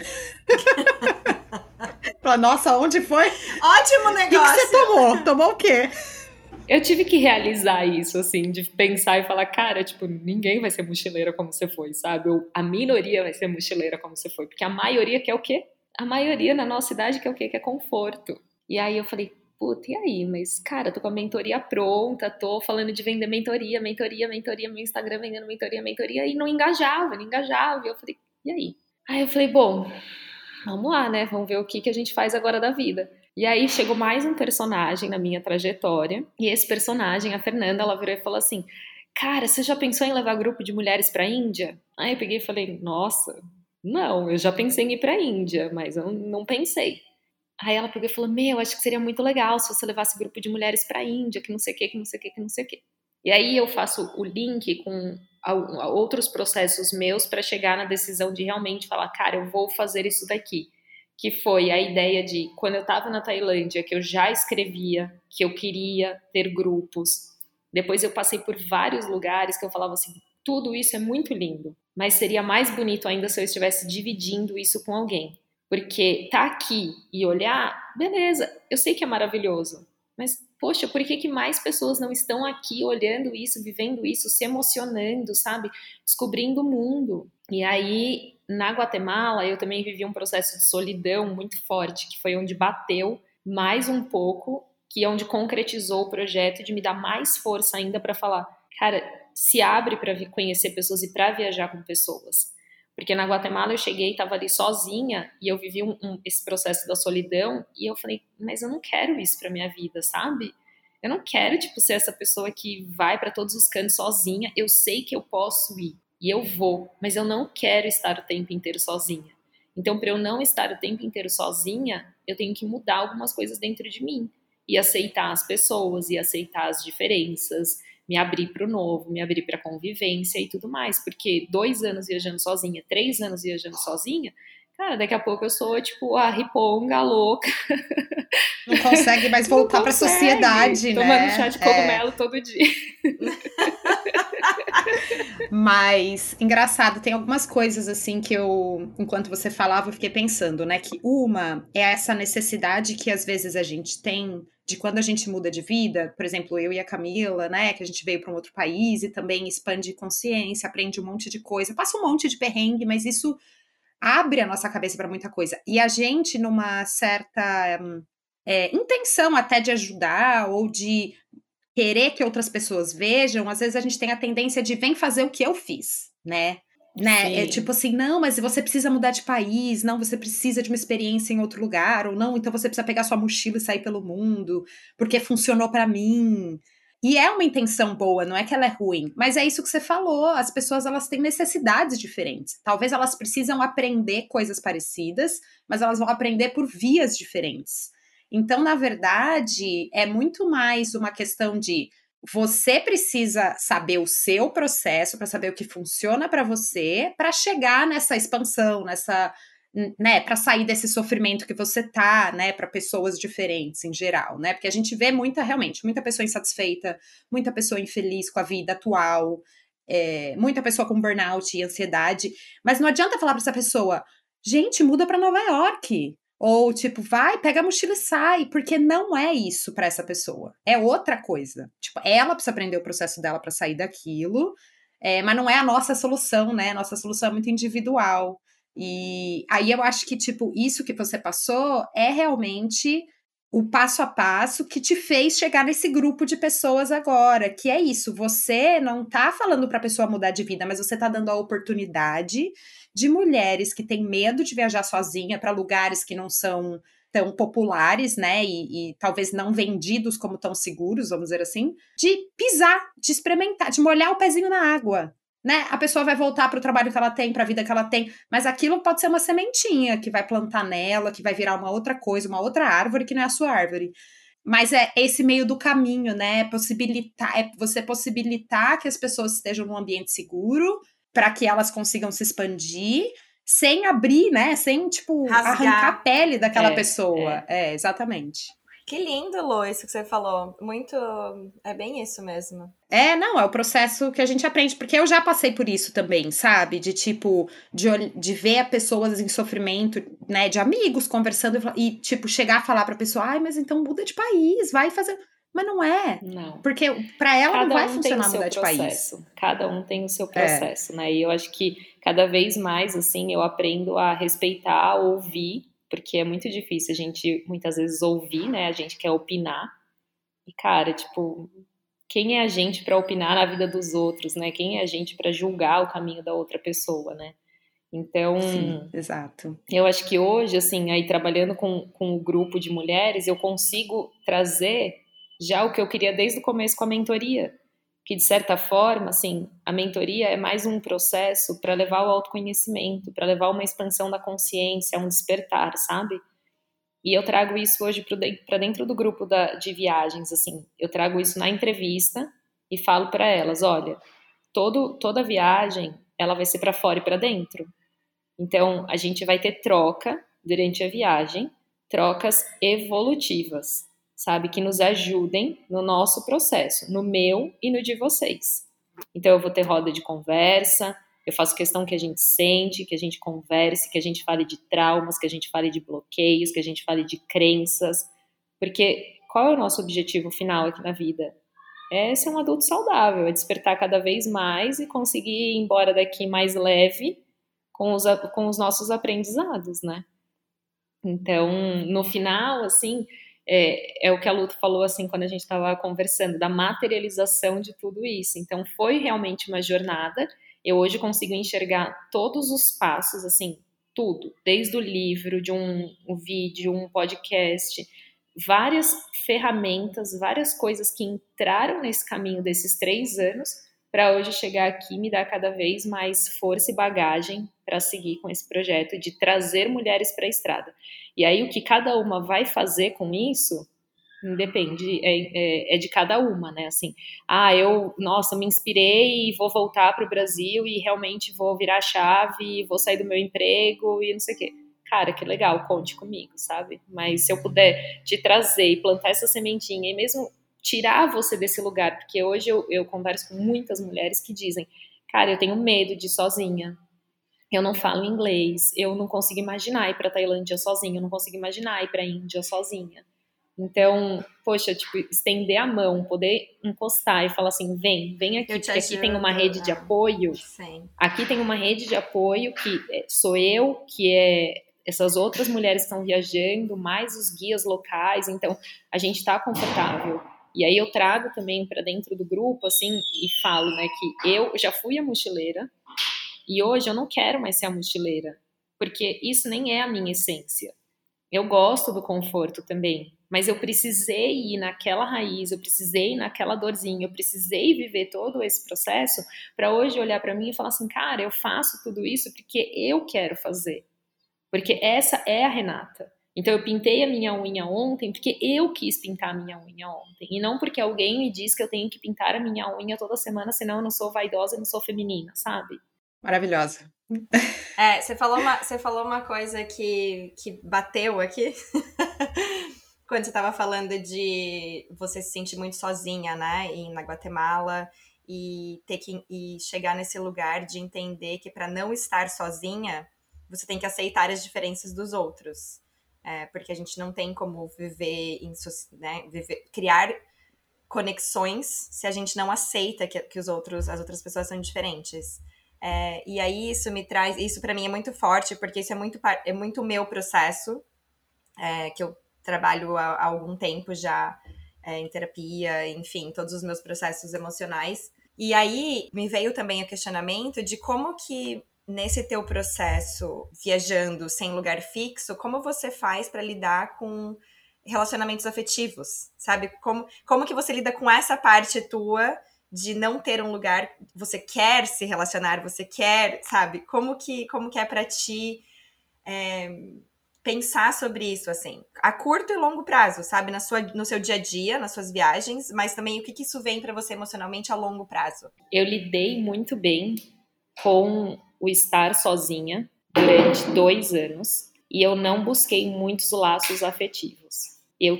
[SPEAKER 2] Nossa, onde foi?
[SPEAKER 1] Ótimo negócio!
[SPEAKER 2] O que você tomou? Tomou o quê?
[SPEAKER 3] Eu tive que realizar isso, assim, de pensar e falar, cara, tipo, ninguém vai ser mochileira como você foi, sabe? A minoria vai ser mochileira como você foi, porque a maioria quer o quê? A maioria na nossa idade quer o quê? Quer conforto. E aí eu falei, puta, e aí? Mas, cara, tô com a mentoria pronta, tô falando de vender mentoria, meu Instagram vendendo mentoria, e não engajava. E eu falei, e aí? Aí eu falei, bom, vamos lá, né? Vamos ver o que a gente faz agora da vida. E aí chegou mais um personagem na minha trajetória, e esse personagem, a Fernanda, ela virou e falou assim, cara, você já pensou em levar grupo de mulheres pra Índia? Aí eu peguei e falei, nossa, não, eu já pensei em ir pra Índia, mas eu não pensei. Aí ela pegou e falou, acho que seria muito legal se você levasse grupo de mulheres pra Índia, que não sei o que. E aí eu faço o link com outros processos meus para chegar na decisão de realmente falar, cara, eu vou fazer isso daqui. Que foi a ideia de, quando eu estava na Tailândia, que eu já escrevia, que eu queria ter grupos. Depois eu passei por vários lugares que eu falava assim, tudo isso é muito lindo, mas seria mais bonito ainda se eu estivesse dividindo isso com alguém. Porque tá aqui e olhar, beleza, eu sei que é maravilhoso, mas, poxa, por que mais pessoas não estão aqui olhando isso, vivendo isso, se emocionando, sabe? Descobrindo o mundo. E aí, na Guatemala, eu também vivi um processo de solidão muito forte, que foi onde bateu mais um pouco, que é onde concretizou o projeto de me dar mais força ainda para falar, cara, se abre para conhecer pessoas e para viajar com pessoas. Porque na Guatemala eu cheguei e estava ali sozinha e eu vivi esse processo da solidão e eu falei, mas eu não quero isso para minha vida, sabe? Eu não quero, tipo, ser essa pessoa que vai para todos os cantos sozinha. Eu sei que eu posso ir e eu vou, mas eu não quero estar o tempo inteiro sozinha. Então, para eu não estar o tempo inteiro sozinha, eu tenho que mudar algumas coisas dentro de mim e aceitar as pessoas e aceitar as diferenças, me abrir para o novo, me abrir para a convivência e tudo mais, porque 2 anos viajando sozinha, 3 anos viajando sozinha, cara, daqui a pouco eu sou tipo a riponga louca.
[SPEAKER 2] Não consegue mais voltar para a sociedade,
[SPEAKER 3] tomando
[SPEAKER 2] né?
[SPEAKER 3] Chá de cogumelo todo dia.
[SPEAKER 2] Mas, engraçado, tem algumas coisas assim que eu, enquanto você falava, eu fiquei pensando, né? Que uma é essa necessidade que às vezes a gente tem de quando a gente muda de vida, por exemplo, eu e a Camila, né? Que a gente veio para um outro país e também expande consciência, aprende um monte de coisa, passa um monte de perrengue, mas isso abre a nossa cabeça para muita coisa. E a gente, numa certa intenção até de ajudar ou de querer que outras pessoas vejam, às vezes a gente tem a tendência de vem fazer o que eu fiz, né? É tipo assim, não, mas você precisa mudar de país, não, você precisa de uma experiência em outro lugar, ou não, então você precisa pegar sua mochila e sair pelo mundo, porque funcionou pra mim. E é uma intenção boa, não é que ela é ruim, mas é isso que você falou, as pessoas elas têm necessidades diferentes. Talvez elas precisam aprender coisas parecidas, mas elas vão aprender por vias diferentes. Então, na verdade, é muito mais uma questão de você precisa saber o seu processo para saber o que funciona para você, para chegar nessa expansão, nessa, né, para sair desse sofrimento que você tá, né, para pessoas diferentes em geral, né? Porque a gente vê realmente, muita pessoa insatisfeita, muita pessoa infeliz com a vida atual, muita pessoa com burnout e ansiedade, mas não adianta falar para essa pessoa, gente, muda para Nova York. Ou tipo, vai, pega a mochila e sai, porque não é isso para essa pessoa. É outra coisa. Tipo, ela precisa aprender o processo dela para sair daquilo, mas não é a nossa solução, né? Nossa solução é muito individual. E aí eu acho que, tipo, isso que você passou é realmente o passo a passo que te fez chegar nesse grupo de pessoas agora, que é isso, você não tá falando para a pessoa mudar de vida, mas você tá dando a oportunidade de mulheres que têm medo de viajar sozinha para lugares que não são tão populares, né, e talvez não vendidos como tão seguros, vamos dizer assim, de pisar, de experimentar, de molhar o pezinho na água, né? A pessoa vai voltar para o trabalho que ela tem, para a vida que ela tem, mas aquilo pode ser uma sementinha que vai plantar nela, que vai virar uma outra coisa, uma outra árvore que não é a sua árvore. Mas é esse meio do caminho, né? É você possibilitar que as pessoas estejam num ambiente seguro para que elas consigam se expandir sem abrir, né? Sem, tipo, arrancar a pele daquela pessoa. Exatamente.
[SPEAKER 1] Que lindo, Lu, isso que você falou. Muito. É bem isso mesmo.
[SPEAKER 2] Não, é o processo que a gente aprende, porque eu já passei por isso também, sabe? De tipo, de ver pessoas em sofrimento, né? De amigos conversando e, tipo, chegar a falar pra pessoa, ai, mas então muda de país, vai fazer. Mas não é.
[SPEAKER 3] Não.
[SPEAKER 2] Porque pra ela
[SPEAKER 3] Cada
[SPEAKER 2] não vai
[SPEAKER 3] um
[SPEAKER 2] funcionar
[SPEAKER 3] tem o
[SPEAKER 2] mudar de
[SPEAKER 3] processo.
[SPEAKER 2] país.
[SPEAKER 3] Cada um tem o seu processo, né? E eu acho que cada vez mais, assim, eu aprendo a respeitar, ouvir, porque é muito difícil a gente, muitas vezes, ouvir, né? A gente quer opinar. E, cara, tipo, quem é a gente para opinar na vida dos outros, né? Quem é a gente para julgar o caminho da outra pessoa, né? Então,
[SPEAKER 2] sim, exato.
[SPEAKER 3] Eu acho que hoje, assim, aí trabalhando com o grupo de mulheres, eu consigo trazer já o que eu queria desde o começo com a mentoria, que de certa forma, assim, a mentoria é mais um processo para levar o autoconhecimento, para levar uma expansão da consciência, um despertar, sabe? E eu trago isso hoje para dentro do grupo de viagens, assim, eu trago isso na entrevista e falo para elas, olha, toda viagem, ela vai ser para fora e para dentro. Então, a gente vai ter troca durante a viagem, trocas evolutivas, sabe? Que nos ajudem no nosso processo, no meu e no de vocês. Então, eu vou ter roda de conversa, eu faço questão que a gente sente, que a gente converse, que a gente fale de traumas, que a gente fale de bloqueios, que a gente fale de crenças. Porque qual é o nosso objetivo final aqui na vida? É ser um adulto saudável, é despertar cada vez mais e conseguir ir embora daqui mais leve com os nossos aprendizados, né? Então, no final, assim, é o que a Luta falou, assim, quando a gente estava conversando, da materialização de tudo isso. Então, foi realmente uma jornada. Eu hoje consigo enxergar todos os passos, assim, tudo, desde o livro, de um vídeo, um podcast, várias ferramentas, várias coisas que entraram nesse caminho desses 3 anos para hoje chegar aqui e me dar cada vez mais força e bagagem para seguir com esse projeto de trazer mulheres para a estrada. E aí o que cada uma vai fazer com isso depende, é de cada uma, né? Assim, nossa, me inspirei e vou voltar para o Brasil e realmente vou virar a chave, vou sair do meu emprego e não sei o quê. Cara, que legal, conte comigo, sabe? Mas se eu puder te trazer e plantar essa sementinha e mesmo tirar você desse lugar, porque hoje eu converso com muitas mulheres que dizem, cara, eu tenho medo de ir sozinha, eu não falo inglês, eu não consigo imaginar ir para Tailândia sozinha, eu não consigo imaginar ir para Índia sozinha. Então, poxa, tipo, estender a mão, poder encostar e falar assim, vem aqui, porque aqui tem uma rede de apoio.
[SPEAKER 1] Sim.
[SPEAKER 3] Aqui tem uma rede de apoio que sou eu, que é essas outras mulheres que estão viajando, mais os guias locais, então a gente está confortável. E aí eu trago também para dentro do grupo, assim, e falo, né, que eu já fui a mochileira e hoje eu não quero mais ser a mochileira, porque isso nem é a minha essência. Eu gosto do conforto também, mas eu precisei ir naquela raiz, eu precisei ir naquela dorzinha, eu precisei viver todo esse processo para hoje olhar para mim e falar assim, cara, eu faço tudo isso porque eu quero fazer, porque essa é a Renata. Então eu pintei a minha unha ontem porque eu quis pintar a minha unha ontem, e não porque alguém me diz que eu tenho que pintar a minha unha toda semana, senão eu não sou vaidosa e não sou feminina, sabe?
[SPEAKER 2] Maravilhosa.
[SPEAKER 1] Você falou uma coisa que bateu aqui. Quando você estava falando de você se sentir muito sozinha, né? Na Guatemala e chegar nesse lugar de entender que para não estar sozinha, você tem que aceitar as diferenças dos outros. porque a gente não tem como viver, né, criar conexões se a gente não aceita que as outras pessoas são diferentes. E aí isso para mim é muito forte, porque isso é muito o meu processo, que eu trabalho há algum tempo já em terapia, enfim, todos os meus processos emocionais. E aí me veio também o questionamento de como que nesse teu processo viajando sem lugar fixo, como você faz para lidar com relacionamentos afetivos, sabe? Como que você lida com essa parte tua de não ter um lugar, você quer se relacionar, você quer, sabe? Como que é pra ti pensar sobre isso, assim, a curto e longo prazo, sabe? No seu dia a dia, nas suas viagens, mas também o que isso vem pra você emocionalmente a longo prazo?
[SPEAKER 3] Eu lidei muito bem com o estar sozinha durante 2 anos e eu não busquei muitos laços afetivos.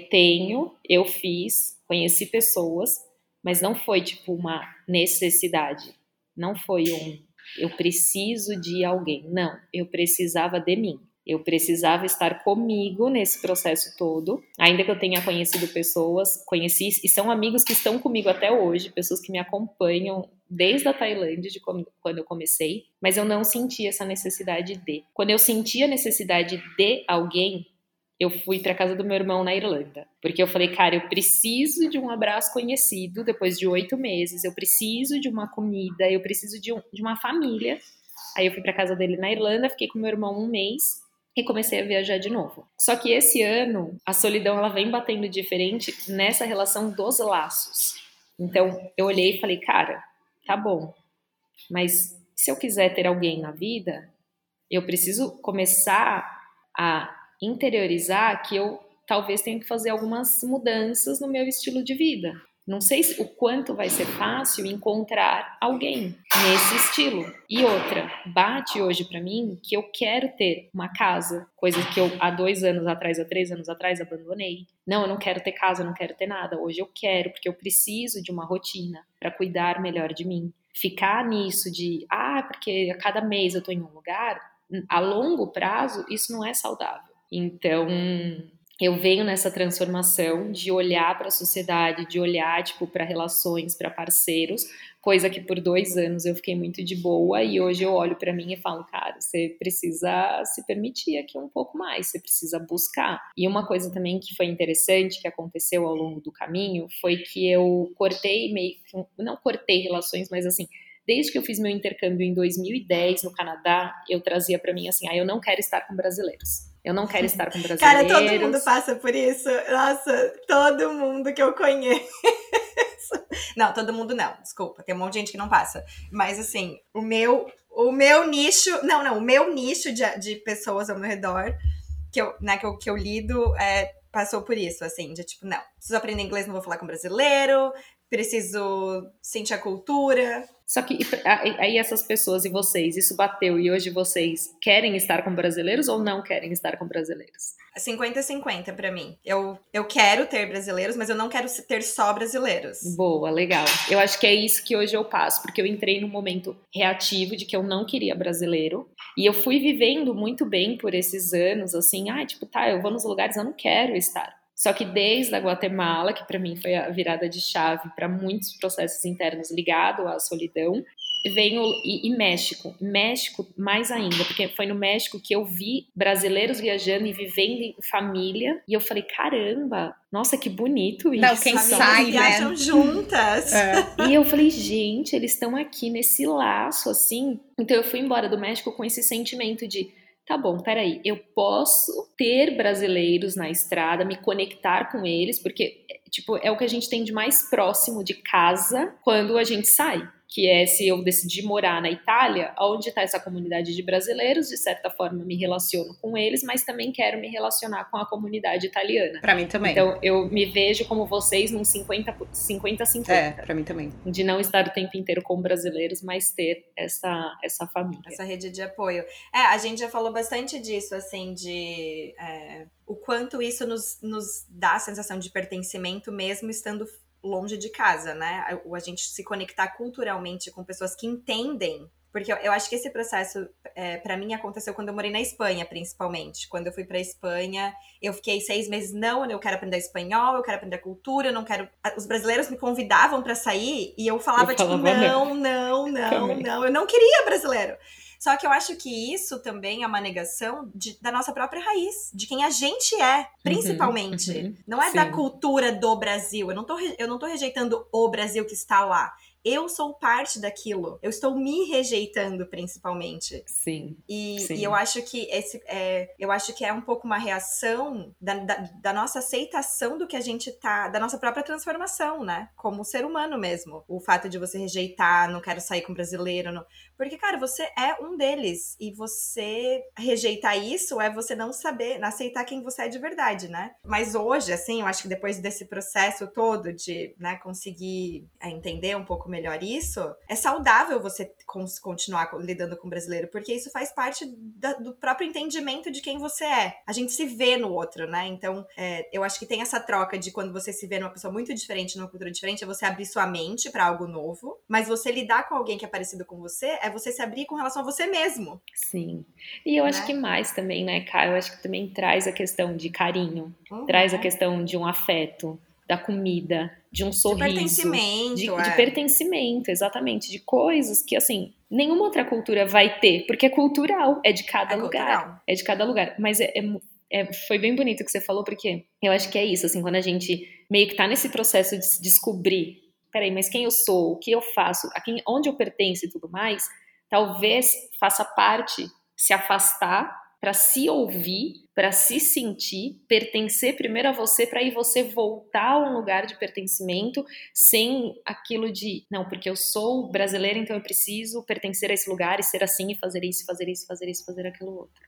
[SPEAKER 3] Eu fiz, conheci pessoas, mas não foi tipo uma necessidade. Não foi eu preciso de alguém. Não, eu precisava de mim. Eu precisava estar comigo nesse processo todo, ainda que eu tenha conhecido pessoas, conheci e são amigos que estão comigo até hoje, pessoas que me acompanham desde a Tailândia, quando eu comecei, mas eu não senti essa necessidade de. Quando eu senti a necessidade de alguém, eu fui para casa do meu irmão na Irlanda, porque eu falei, cara, eu preciso de um abraço conhecido depois de 8 meses, eu preciso de uma comida, eu preciso de uma família. Aí eu fui para casa dele na Irlanda, fiquei com meu irmão 1 mês e comecei a viajar de novo. Só que esse ano, a solidão ela vem batendo diferente nessa relação dos laços. Então, eu olhei e falei, cara, tá bom, mas se eu quiser ter alguém na vida, eu preciso começar a interiorizar que eu talvez tenha que fazer algumas mudanças no meu estilo de vida. Não sei o quanto vai ser fácil encontrar alguém nesse estilo. E outra, bate hoje pra mim que eu quero ter uma casa, coisa que eu há 2 anos atrás, há 3 anos atrás abandonei. Não, eu não quero ter casa, eu não quero ter nada. Hoje eu quero, porque eu preciso de uma rotina para cuidar melhor de mim. Ficar nisso de, porque a cada mês eu tô em um lugar, a longo prazo, isso não é saudável. Então, eu venho nessa transformação de olhar para a sociedade, de olhar tipo para relações, para parceiros, coisa que por 2 anos eu fiquei muito de boa e hoje eu olho para mim e falo, cara, você precisa se permitir aqui um pouco mais, você precisa buscar. E uma coisa também que foi interessante que aconteceu ao longo do caminho foi que eu cortei não cortei relações, mas assim, desde que eu fiz meu intercâmbio em 2010 no Canadá, eu trazia para mim assim, eu não quero estar com brasileiros. Eu não quero estar com brasileiros.
[SPEAKER 1] Cara, todo mundo passa por isso. Nossa, todo mundo que eu conheço. Não, todo mundo não, desculpa. Tem um monte de gente que não passa. Mas, assim, o meu nicho... Não, o meu nicho de pessoas ao meu redor que eu lido passou por isso, assim. De tipo, não, preciso aprender inglês, não vou falar com brasileiro. Preciso sentir a cultura.
[SPEAKER 3] Só que aí essas pessoas e vocês, isso bateu e hoje vocês querem estar com brasileiros ou não querem estar com brasileiros?
[SPEAKER 1] 50-50 pra mim. Eu quero ter brasileiros, mas eu não quero ter só brasileiros.
[SPEAKER 3] Boa, legal. Eu acho que é isso que hoje eu passo, porque eu entrei num momento reativo de que eu não queria brasileiro e eu fui vivendo muito bem por esses anos, assim, eu vou nos lugares, eu não quero estar. Só que desde a Guatemala, que para mim foi a virada de chave para muitos processos internos ligados à solidão, e México mais ainda, porque foi no México que eu vi brasileiros viajando e vivendo em família, e eu falei, caramba, nossa, que bonito isso.
[SPEAKER 2] Não, quem sai,
[SPEAKER 1] viajam juntas.
[SPEAKER 3] E eu falei, gente, eles estão aqui nesse laço, assim. Então eu fui embora do México com esse sentimento de, tá bom, peraí, eu posso ter brasileiros na estrada, me conectar com eles, porque, tipo, é o que a gente tem de mais próximo de casa quando a gente sai. Que é se eu decidir morar na Itália, onde está essa comunidade de brasileiros, de certa forma me relaciono com eles, mas também quero me relacionar com a comunidade italiana.
[SPEAKER 2] Pra mim também.
[SPEAKER 3] Então eu me vejo como vocês num 50-50.
[SPEAKER 2] Pra mim também.
[SPEAKER 3] De não estar o tempo inteiro com brasileiros, mas ter essa família.
[SPEAKER 1] Essa rede de apoio. A gente já falou bastante disso, assim, de o quanto isso nos dá a sensação de pertencimento mesmo estando longe de casa, né? A gente se conectar culturalmente com pessoas que entendem Porque eu acho que esse processo, para mim, aconteceu quando eu morei na Espanha, principalmente. Quando eu fui pra Espanha, eu fiquei 6 meses, não, eu quero aprender espanhol, eu quero aprender a cultura, eu não quero... Os brasileiros me convidavam pra sair e eu falava, tipo, não, eu não queria brasileiro. Só que eu acho que isso também é uma negação da nossa própria raiz, de quem a gente é, principalmente. Não é da cultura do Brasil. Eu não tô rejeitando o Brasil que está lá. Eu sou parte daquilo. Eu estou me rejeitando, principalmente.
[SPEAKER 3] Sim.
[SPEAKER 1] E eu acho que eu acho que é um pouco uma reação da nossa aceitação do que a gente tá, da nossa própria transformação, né? Como ser humano mesmo. O fato de você rejeitar, não quero sair com brasileiro, não... Porque, cara, você é um deles. E você rejeitar isso é você não saber, não aceitar quem você é de verdade, né? Mas hoje, assim, eu acho que depois desse processo todo de, né, conseguir entender um pouco melhor isso, é saudável você continuar lidando com o brasileiro, porque isso faz parte do próprio entendimento de quem você é. A gente se vê no outro, né? Então, eu acho que tem essa troca de quando você se vê numa pessoa muito diferente, numa cultura diferente, é você abrir sua mente pra algo novo, mas você lidar com alguém que é parecido com você, é você se abrir com relação a você mesmo.
[SPEAKER 3] Sim. E eu acho que mais também, né, Caio? Eu acho que também traz a questão de carinho, traz a questão de um afeto, da comida, de um sorriso. De
[SPEAKER 1] pertencimento.
[SPEAKER 3] De pertencimento, exatamente. De coisas que, assim, nenhuma outra cultura vai ter, porque é cultural, é de cada lugar. Cultural. É de cada lugar. Mas foi bem bonito o que você falou, porque eu acho que é isso, assim, quando a gente meio que tá nesse processo de se descobrir, peraí, mas quem eu sou, o que eu faço, onde eu pertenço e tudo mais, talvez faça parte se afastar para se ouvir, para se sentir, pertencer primeiro a você, para aí você voltar a um lugar de pertencimento sem aquilo de, não, porque eu sou brasileira, então eu preciso pertencer a esse lugar e ser assim e fazer isso, fazer isso, fazer isso, fazer aquilo outro.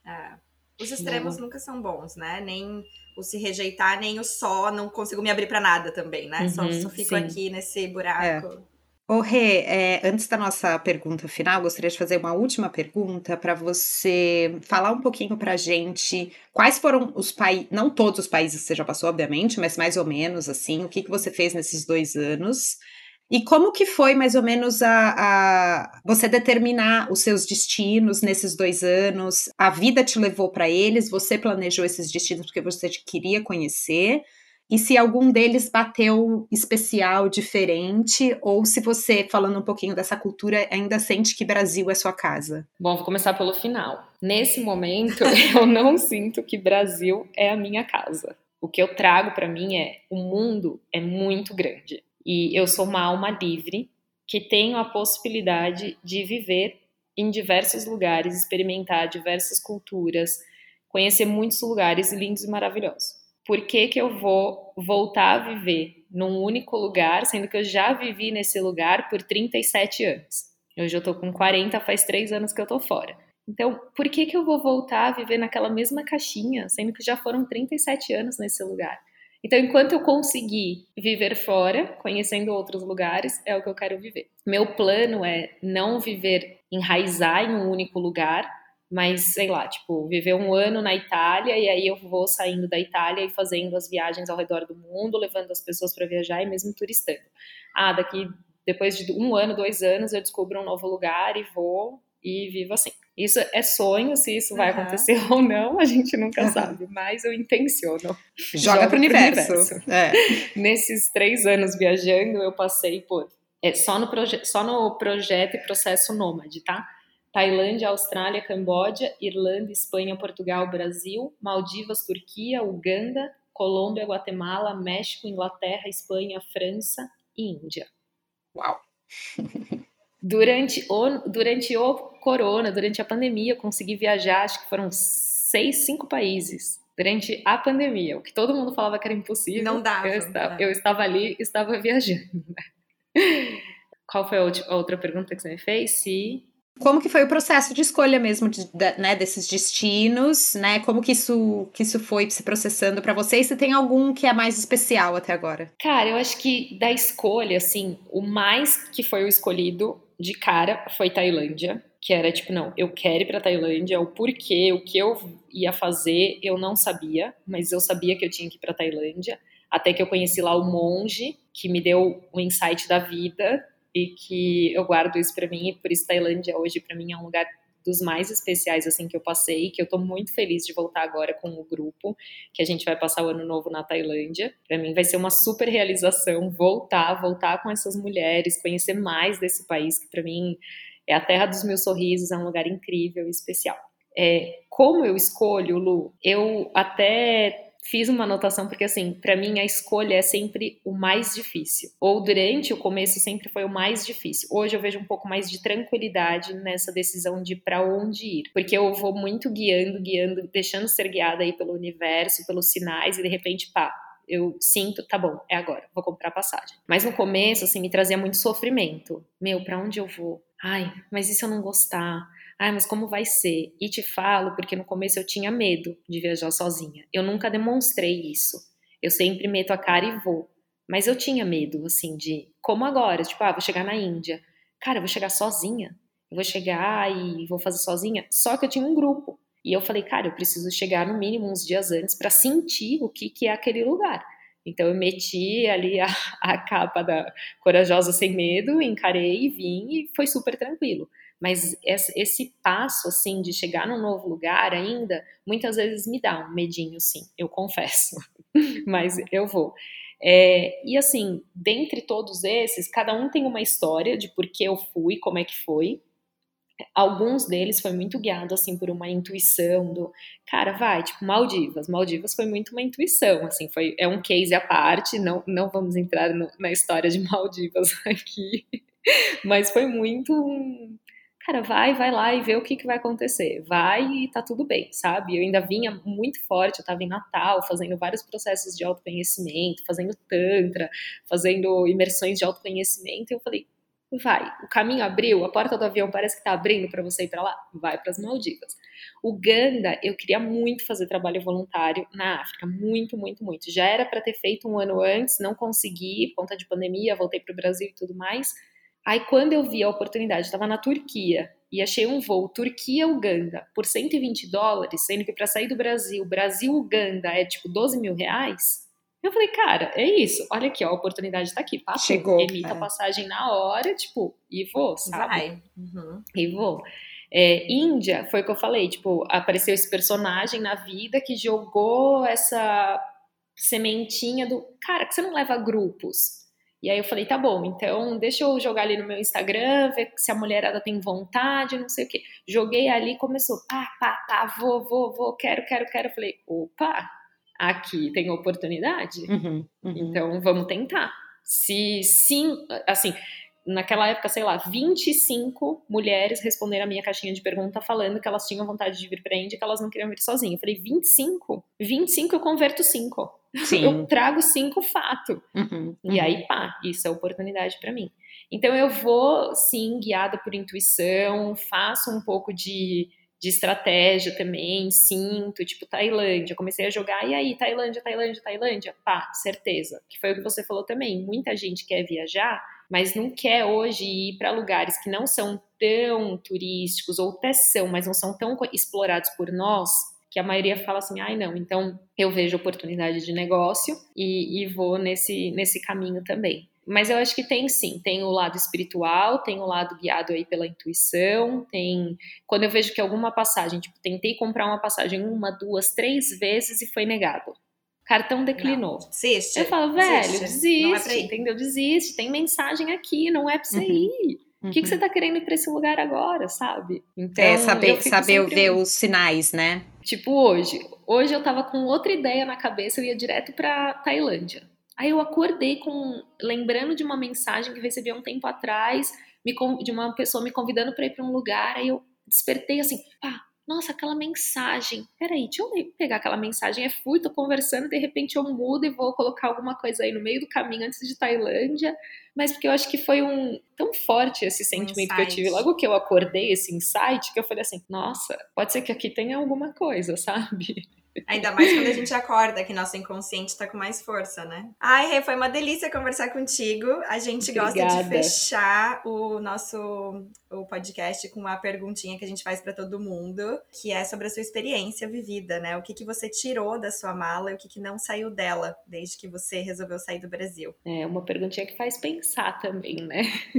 [SPEAKER 1] Os extremos nunca são bons, né? Nem o se rejeitar, nem o só não consigo me abrir para nada também, né? Só fico aqui nesse buraco.
[SPEAKER 2] Ô Rê, antes da nossa pergunta final, gostaria de fazer uma última pergunta para você falar um pouquinho pra gente quais foram os países, não todos os países que você já passou, obviamente, mas mais ou menos, assim, o que você fez nesses 2 anos e como que foi mais ou menos você determinar os seus destinos nesses 2 anos, a vida te levou para eles, você planejou esses destinos porque você queria conhecer. E se algum deles bateu especial, diferente, ou se você, falando um pouquinho dessa cultura, ainda sente que Brasil é sua casa?
[SPEAKER 3] Bom, vou começar pelo final. Nesse momento, eu não sinto que Brasil é a minha casa. O que eu trago para mim o mundo é muito grande. E eu sou uma alma livre que tenho a possibilidade de viver em diversos lugares, experimentar diversas culturas, conhecer muitos lugares lindos e maravilhosos. Por que eu vou voltar a viver num único lugar, sendo que eu já vivi nesse lugar por 37 anos? Hoje eu tô com 40, faz 3 anos que eu tô fora. Então, por que eu vou voltar a viver naquela mesma caixinha, sendo que já foram 37 anos nesse lugar? Então, enquanto eu conseguir viver fora, conhecendo outros lugares, é o que eu quero viver. Meu plano é não enraizar em um único lugar, mas, sei lá, tipo, viver 1 ano na Itália e aí eu vou saindo da Itália e fazendo as viagens ao redor do mundo, levando as pessoas para viajar e mesmo turistando. Depois de 1 ano, 2 anos, eu descubro um novo lugar e vou e vivo assim. Isso é sonho, se isso vai acontecer ou não, a gente nunca sabe, mas eu intenciono.
[SPEAKER 2] Joga pro universo.
[SPEAKER 3] Nesses 3 anos viajando, eu passei por... só no projeto e processo nômade, tá? Tailândia, Austrália, Camboja, Irlanda, Espanha, Portugal, Brasil, Maldivas, Turquia, Uganda, Colômbia, Guatemala, México, Inglaterra, Espanha, França e Índia.
[SPEAKER 2] Uau!
[SPEAKER 3] Durante o corona, durante a pandemia, eu consegui viajar, acho que foram 5 países. Durante a pandemia, o que todo mundo falava que era impossível.
[SPEAKER 1] Não dava.
[SPEAKER 3] Eu estava ali, estava viajando. Qual foi a outra pergunta que você me fez?
[SPEAKER 2] Como que foi o processo de escolha mesmo, né, desses destinos, né? Como que isso foi se processando para você? E se tem algum que é mais especial até agora?
[SPEAKER 3] Cara, eu acho que da escolha, assim, o mais que foi o escolhido de cara foi Tailândia, que era tipo, não, eu quero ir pra Tailândia, o porquê, o que eu ia fazer, eu não sabia, mas eu sabia que eu tinha que ir pra Tailândia, até que eu conheci lá o monge, que me deu o insight da vida, e que eu guardo isso pra mim, e por isso Tailândia hoje pra mim é um lugar dos mais especiais, assim, que eu passei, que eu tô muito feliz de voltar agora com o grupo, que a gente vai passar o ano novo na Tailândia. Pra mim vai ser uma super realização voltar com essas mulheres, conhecer mais desse país, que pra mim é a terra dos meus sorrisos, é um lugar incrível e especial. Como eu escolho, Lu, eu até fiz uma anotação, porque assim, pra mim a escolha é sempre o mais difícil. Ou durante o começo sempre foi o mais difícil. Hoje eu vejo um pouco mais de tranquilidade nessa decisão de pra onde ir. Porque eu vou muito guiando, deixando ser guiada aí pelo universo, pelos sinais, e de repente, pá, eu sinto, tá bom, é agora, vou comprar passagem. Mas no começo, assim, me trazia muito sofrimento. Meu, pra onde eu vou? Ai, mas e se eu não gostar? Ai, mas como vai ser? E te falo porque no começo eu tinha medo de viajar sozinha. Eu nunca demonstrei isso. Eu sempre meto a cara e vou. Mas eu tinha medo, assim, de... Como agora? Tipo, vou chegar na Índia. Cara, eu vou chegar sozinha. Eu vou chegar e vou fazer sozinha. Só que eu tinha um grupo. E eu falei, cara, eu preciso chegar no mínimo uns dias antes pra sentir o que é aquele lugar. Então eu meti ali a capa da Corajosa Sem Medo, encarei e vim e foi super tranquilo. Mas esse passo, assim, de chegar num novo lugar ainda, muitas vezes me dá um medinho, sim, eu confesso. Mas eu vou. E assim, dentre todos esses, cada um tem uma história de por que eu fui, como é que foi. Alguns deles foi muito guiado, assim, por uma intuição do... Cara, vai, tipo, Maldivas. Maldivas foi muito uma intuição, assim, é um case à parte, não vamos entrar na história de Maldivas aqui, mas foi muito cara, vai lá e vê o que vai acontecer. Vai e tá tudo bem, sabe? Eu ainda vinha muito forte, eu tava em Natal, fazendo vários processos de autoconhecimento, fazendo tantra, fazendo imersões de autoconhecimento, e eu falei, vai, o caminho abriu, a porta do avião parece que tá abrindo para você ir para lá, vai para as Maldivas. Uganda, eu queria muito fazer trabalho voluntário na África, muito, muito, muito. Já era para ter feito um ano antes, não consegui, por conta de pandemia, voltei pro Brasil e tudo mais. Aí quando eu vi a oportunidade, estava na Turquia, e achei um voo Turquia-Uganda por $120, sendo que para sair do Brasil-Uganda é tipo R$12.000, eu falei, cara, é isso, olha aqui, ó, a oportunidade tá aqui, papo,
[SPEAKER 2] Chegou,
[SPEAKER 3] emita a passagem na hora, tipo, e vou, sabe?
[SPEAKER 1] Vai. Uhum.
[SPEAKER 3] E vou. Índia, foi o que eu falei, tipo, apareceu esse personagem na vida que jogou essa sementinha do, cara, que você não leva grupos. E aí eu falei, tá bom, então deixa eu jogar ali no meu Instagram, ver se a mulherada tem vontade, não sei o quê. Joguei ali, começou, vou, quero. Eu falei, opa, aqui tem oportunidade, então vamos tentar. Se sim, assim, naquela época, sei lá, 25 mulheres responderam a minha caixinha de pergunta falando que elas tinham vontade de vir pra Índia e que elas não queriam vir sozinhas. Eu falei, 25? 25 eu converto 5. Sim. Eu trago 5 fato. E aí, pá, isso é oportunidade pra mim. Então eu vou, sim, guiada por intuição, faço um pouco de estratégia também, sinto, tipo, Tailândia, comecei a jogar, e aí, Tailândia, pá, certeza, que foi o que você falou também, muita gente quer viajar, mas não quer hoje ir para lugares que não são tão turísticos, ou até são, mas não são tão explorados por nós, que a maioria fala assim, ai não, então eu vejo oportunidade de negócio e vou nesse caminho também. Mas eu acho que tem sim, tem o lado espiritual, tem o lado guiado aí pela intuição, tem... Quando eu vejo que alguma passagem, tipo, tentei comprar uma passagem 1, 2, 3 vezes e foi negado. O cartão declinou.
[SPEAKER 1] Não, desiste.
[SPEAKER 3] Eu falo, velho, desiste,
[SPEAKER 1] não é pra ir.
[SPEAKER 3] Entendeu? Desiste, tem mensagem aqui, não é pra você ir. O que você tá querendo ir pra esse lugar agora, sabe? Então,
[SPEAKER 2] saber ver os sinais, né?
[SPEAKER 3] Tipo hoje eu tava com outra ideia na cabeça, eu ia direto pra Tailândia. Aí eu acordei lembrando de uma mensagem que eu recebi há um tempo atrás, de uma pessoa me convidando para ir para um lugar, aí eu despertei assim, nossa, aquela mensagem, peraí, deixa eu pegar aquela mensagem, fui, tô conversando, de repente eu mudo e vou colocar alguma coisa aí no meio do caminho antes de Tailândia, mas porque eu acho que foi tão forte esse sentimento que eu tive, logo que eu acordei, esse insight, que eu falei assim, nossa, pode ser que aqui tenha alguma coisa, sabe?
[SPEAKER 1] Ainda mais quando a gente acorda, que nosso inconsciente tá com mais força, né? Ai, Rê, foi uma delícia conversar contigo. A gente gosta de fechar o podcast com uma perguntinha que a gente faz pra todo mundo, que é sobre a sua experiência vivida, né? O que você tirou da sua mala e o que não saiu dela desde que você resolveu sair do Brasil.
[SPEAKER 3] É uma perguntinha que faz pensar também, né?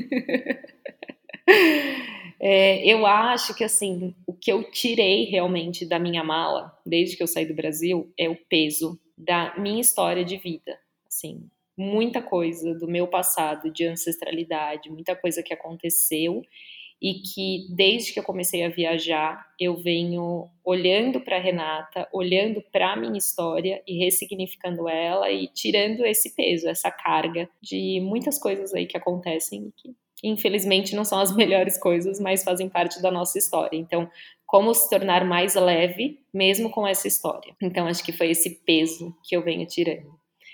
[SPEAKER 3] Eu acho que, assim, o que eu tirei realmente da minha mala, desde que eu saí do Brasil, é o peso da minha história de vida. Assim, muita coisa do meu passado, de ancestralidade, muita coisa que aconteceu e que, desde que eu comecei a viajar, eu venho olhando para a Renata, olhando para a minha história e ressignificando ela e tirando esse peso, essa carga de muitas coisas aí que acontecem e que, infelizmente, não são as melhores coisas, mas fazem parte da nossa história. Então, como se tornar mais leve, mesmo com essa história. Então, acho que foi esse peso que eu venho tirando.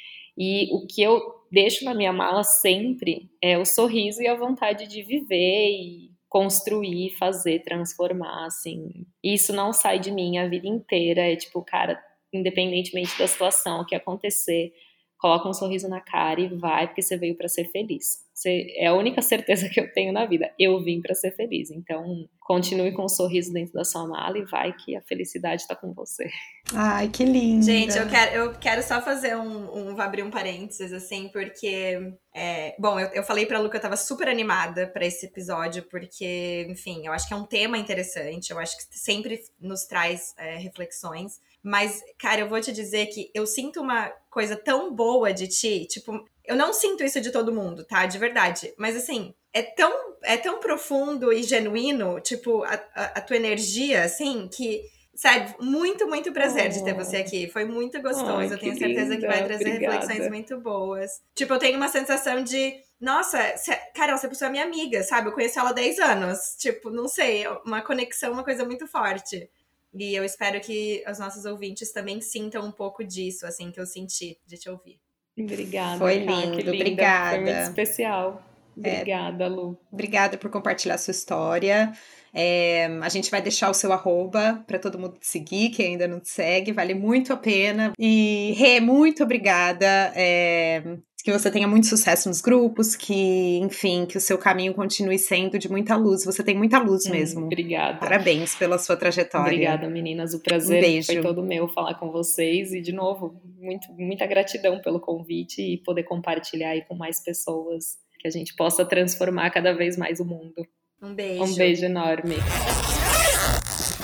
[SPEAKER 3] E o que eu deixo na minha mala sempre é o sorriso e a vontade de viver e construir, fazer, transformar, assim. Isso não sai de mim a vida inteira. É tipo, cara, independentemente da situação, o que acontecer, coloca um sorriso na cara e vai, porque você veio para ser feliz. É a única certeza que eu tenho na vida. Eu vim para ser feliz. Então, continue com um sorriso dentro da sua mala e vai que a felicidade está com você.
[SPEAKER 2] Ai, que lindo.
[SPEAKER 1] Gente, eu quero só fazer abrir um parênteses, assim, porque... bom, eu falei pra Lu que eu tava super animada pra esse episódio, porque, enfim, eu acho que é um tema interessante, eu acho que sempre nos traz reflexões. Mas, cara, eu vou te dizer que eu sinto uma coisa tão boa de ti, tipo... Eu não sinto isso de todo mundo, tá? De verdade. Mas, assim, é tão profundo e genuíno, tipo, a tua energia, assim, que... Sério, muito, muito prazer de ter você aqui. Foi muito gostoso. Eu tenho certeza que vai trazer reflexões muito boas. Tipo, eu tenho uma sensação de... Nossa, Carol, essa pessoa é minha amiga, sabe? Eu conheço ela há 10 anos. Tipo, não sei, uma conexão, uma coisa muito forte. E eu espero que os nossos ouvintes também sintam um pouco disso, assim, que eu senti de te ouvir.
[SPEAKER 3] Obrigada,
[SPEAKER 2] foi lindo, obrigada.
[SPEAKER 3] Foi muito especial. Obrigada, Lu.
[SPEAKER 2] Obrigada por compartilhar a sua história. A gente vai deixar o seu @, para todo mundo te seguir, quem ainda não te segue, vale muito a pena. E, Rê, muito obrigada. Que você tenha muito sucesso nos grupos, que, enfim, que o seu caminho continue sendo de muita luz. Você tem muita luz mesmo.
[SPEAKER 3] Obrigada.
[SPEAKER 2] Parabéns pela sua trajetória.
[SPEAKER 3] Obrigada, meninas. O prazer foi todo meu falar com vocês. E, de novo, muita gratidão pelo convite e poder compartilhar aí com mais pessoas, que a gente possa transformar cada vez mais o mundo.
[SPEAKER 1] Um beijo.
[SPEAKER 3] Um beijo enorme.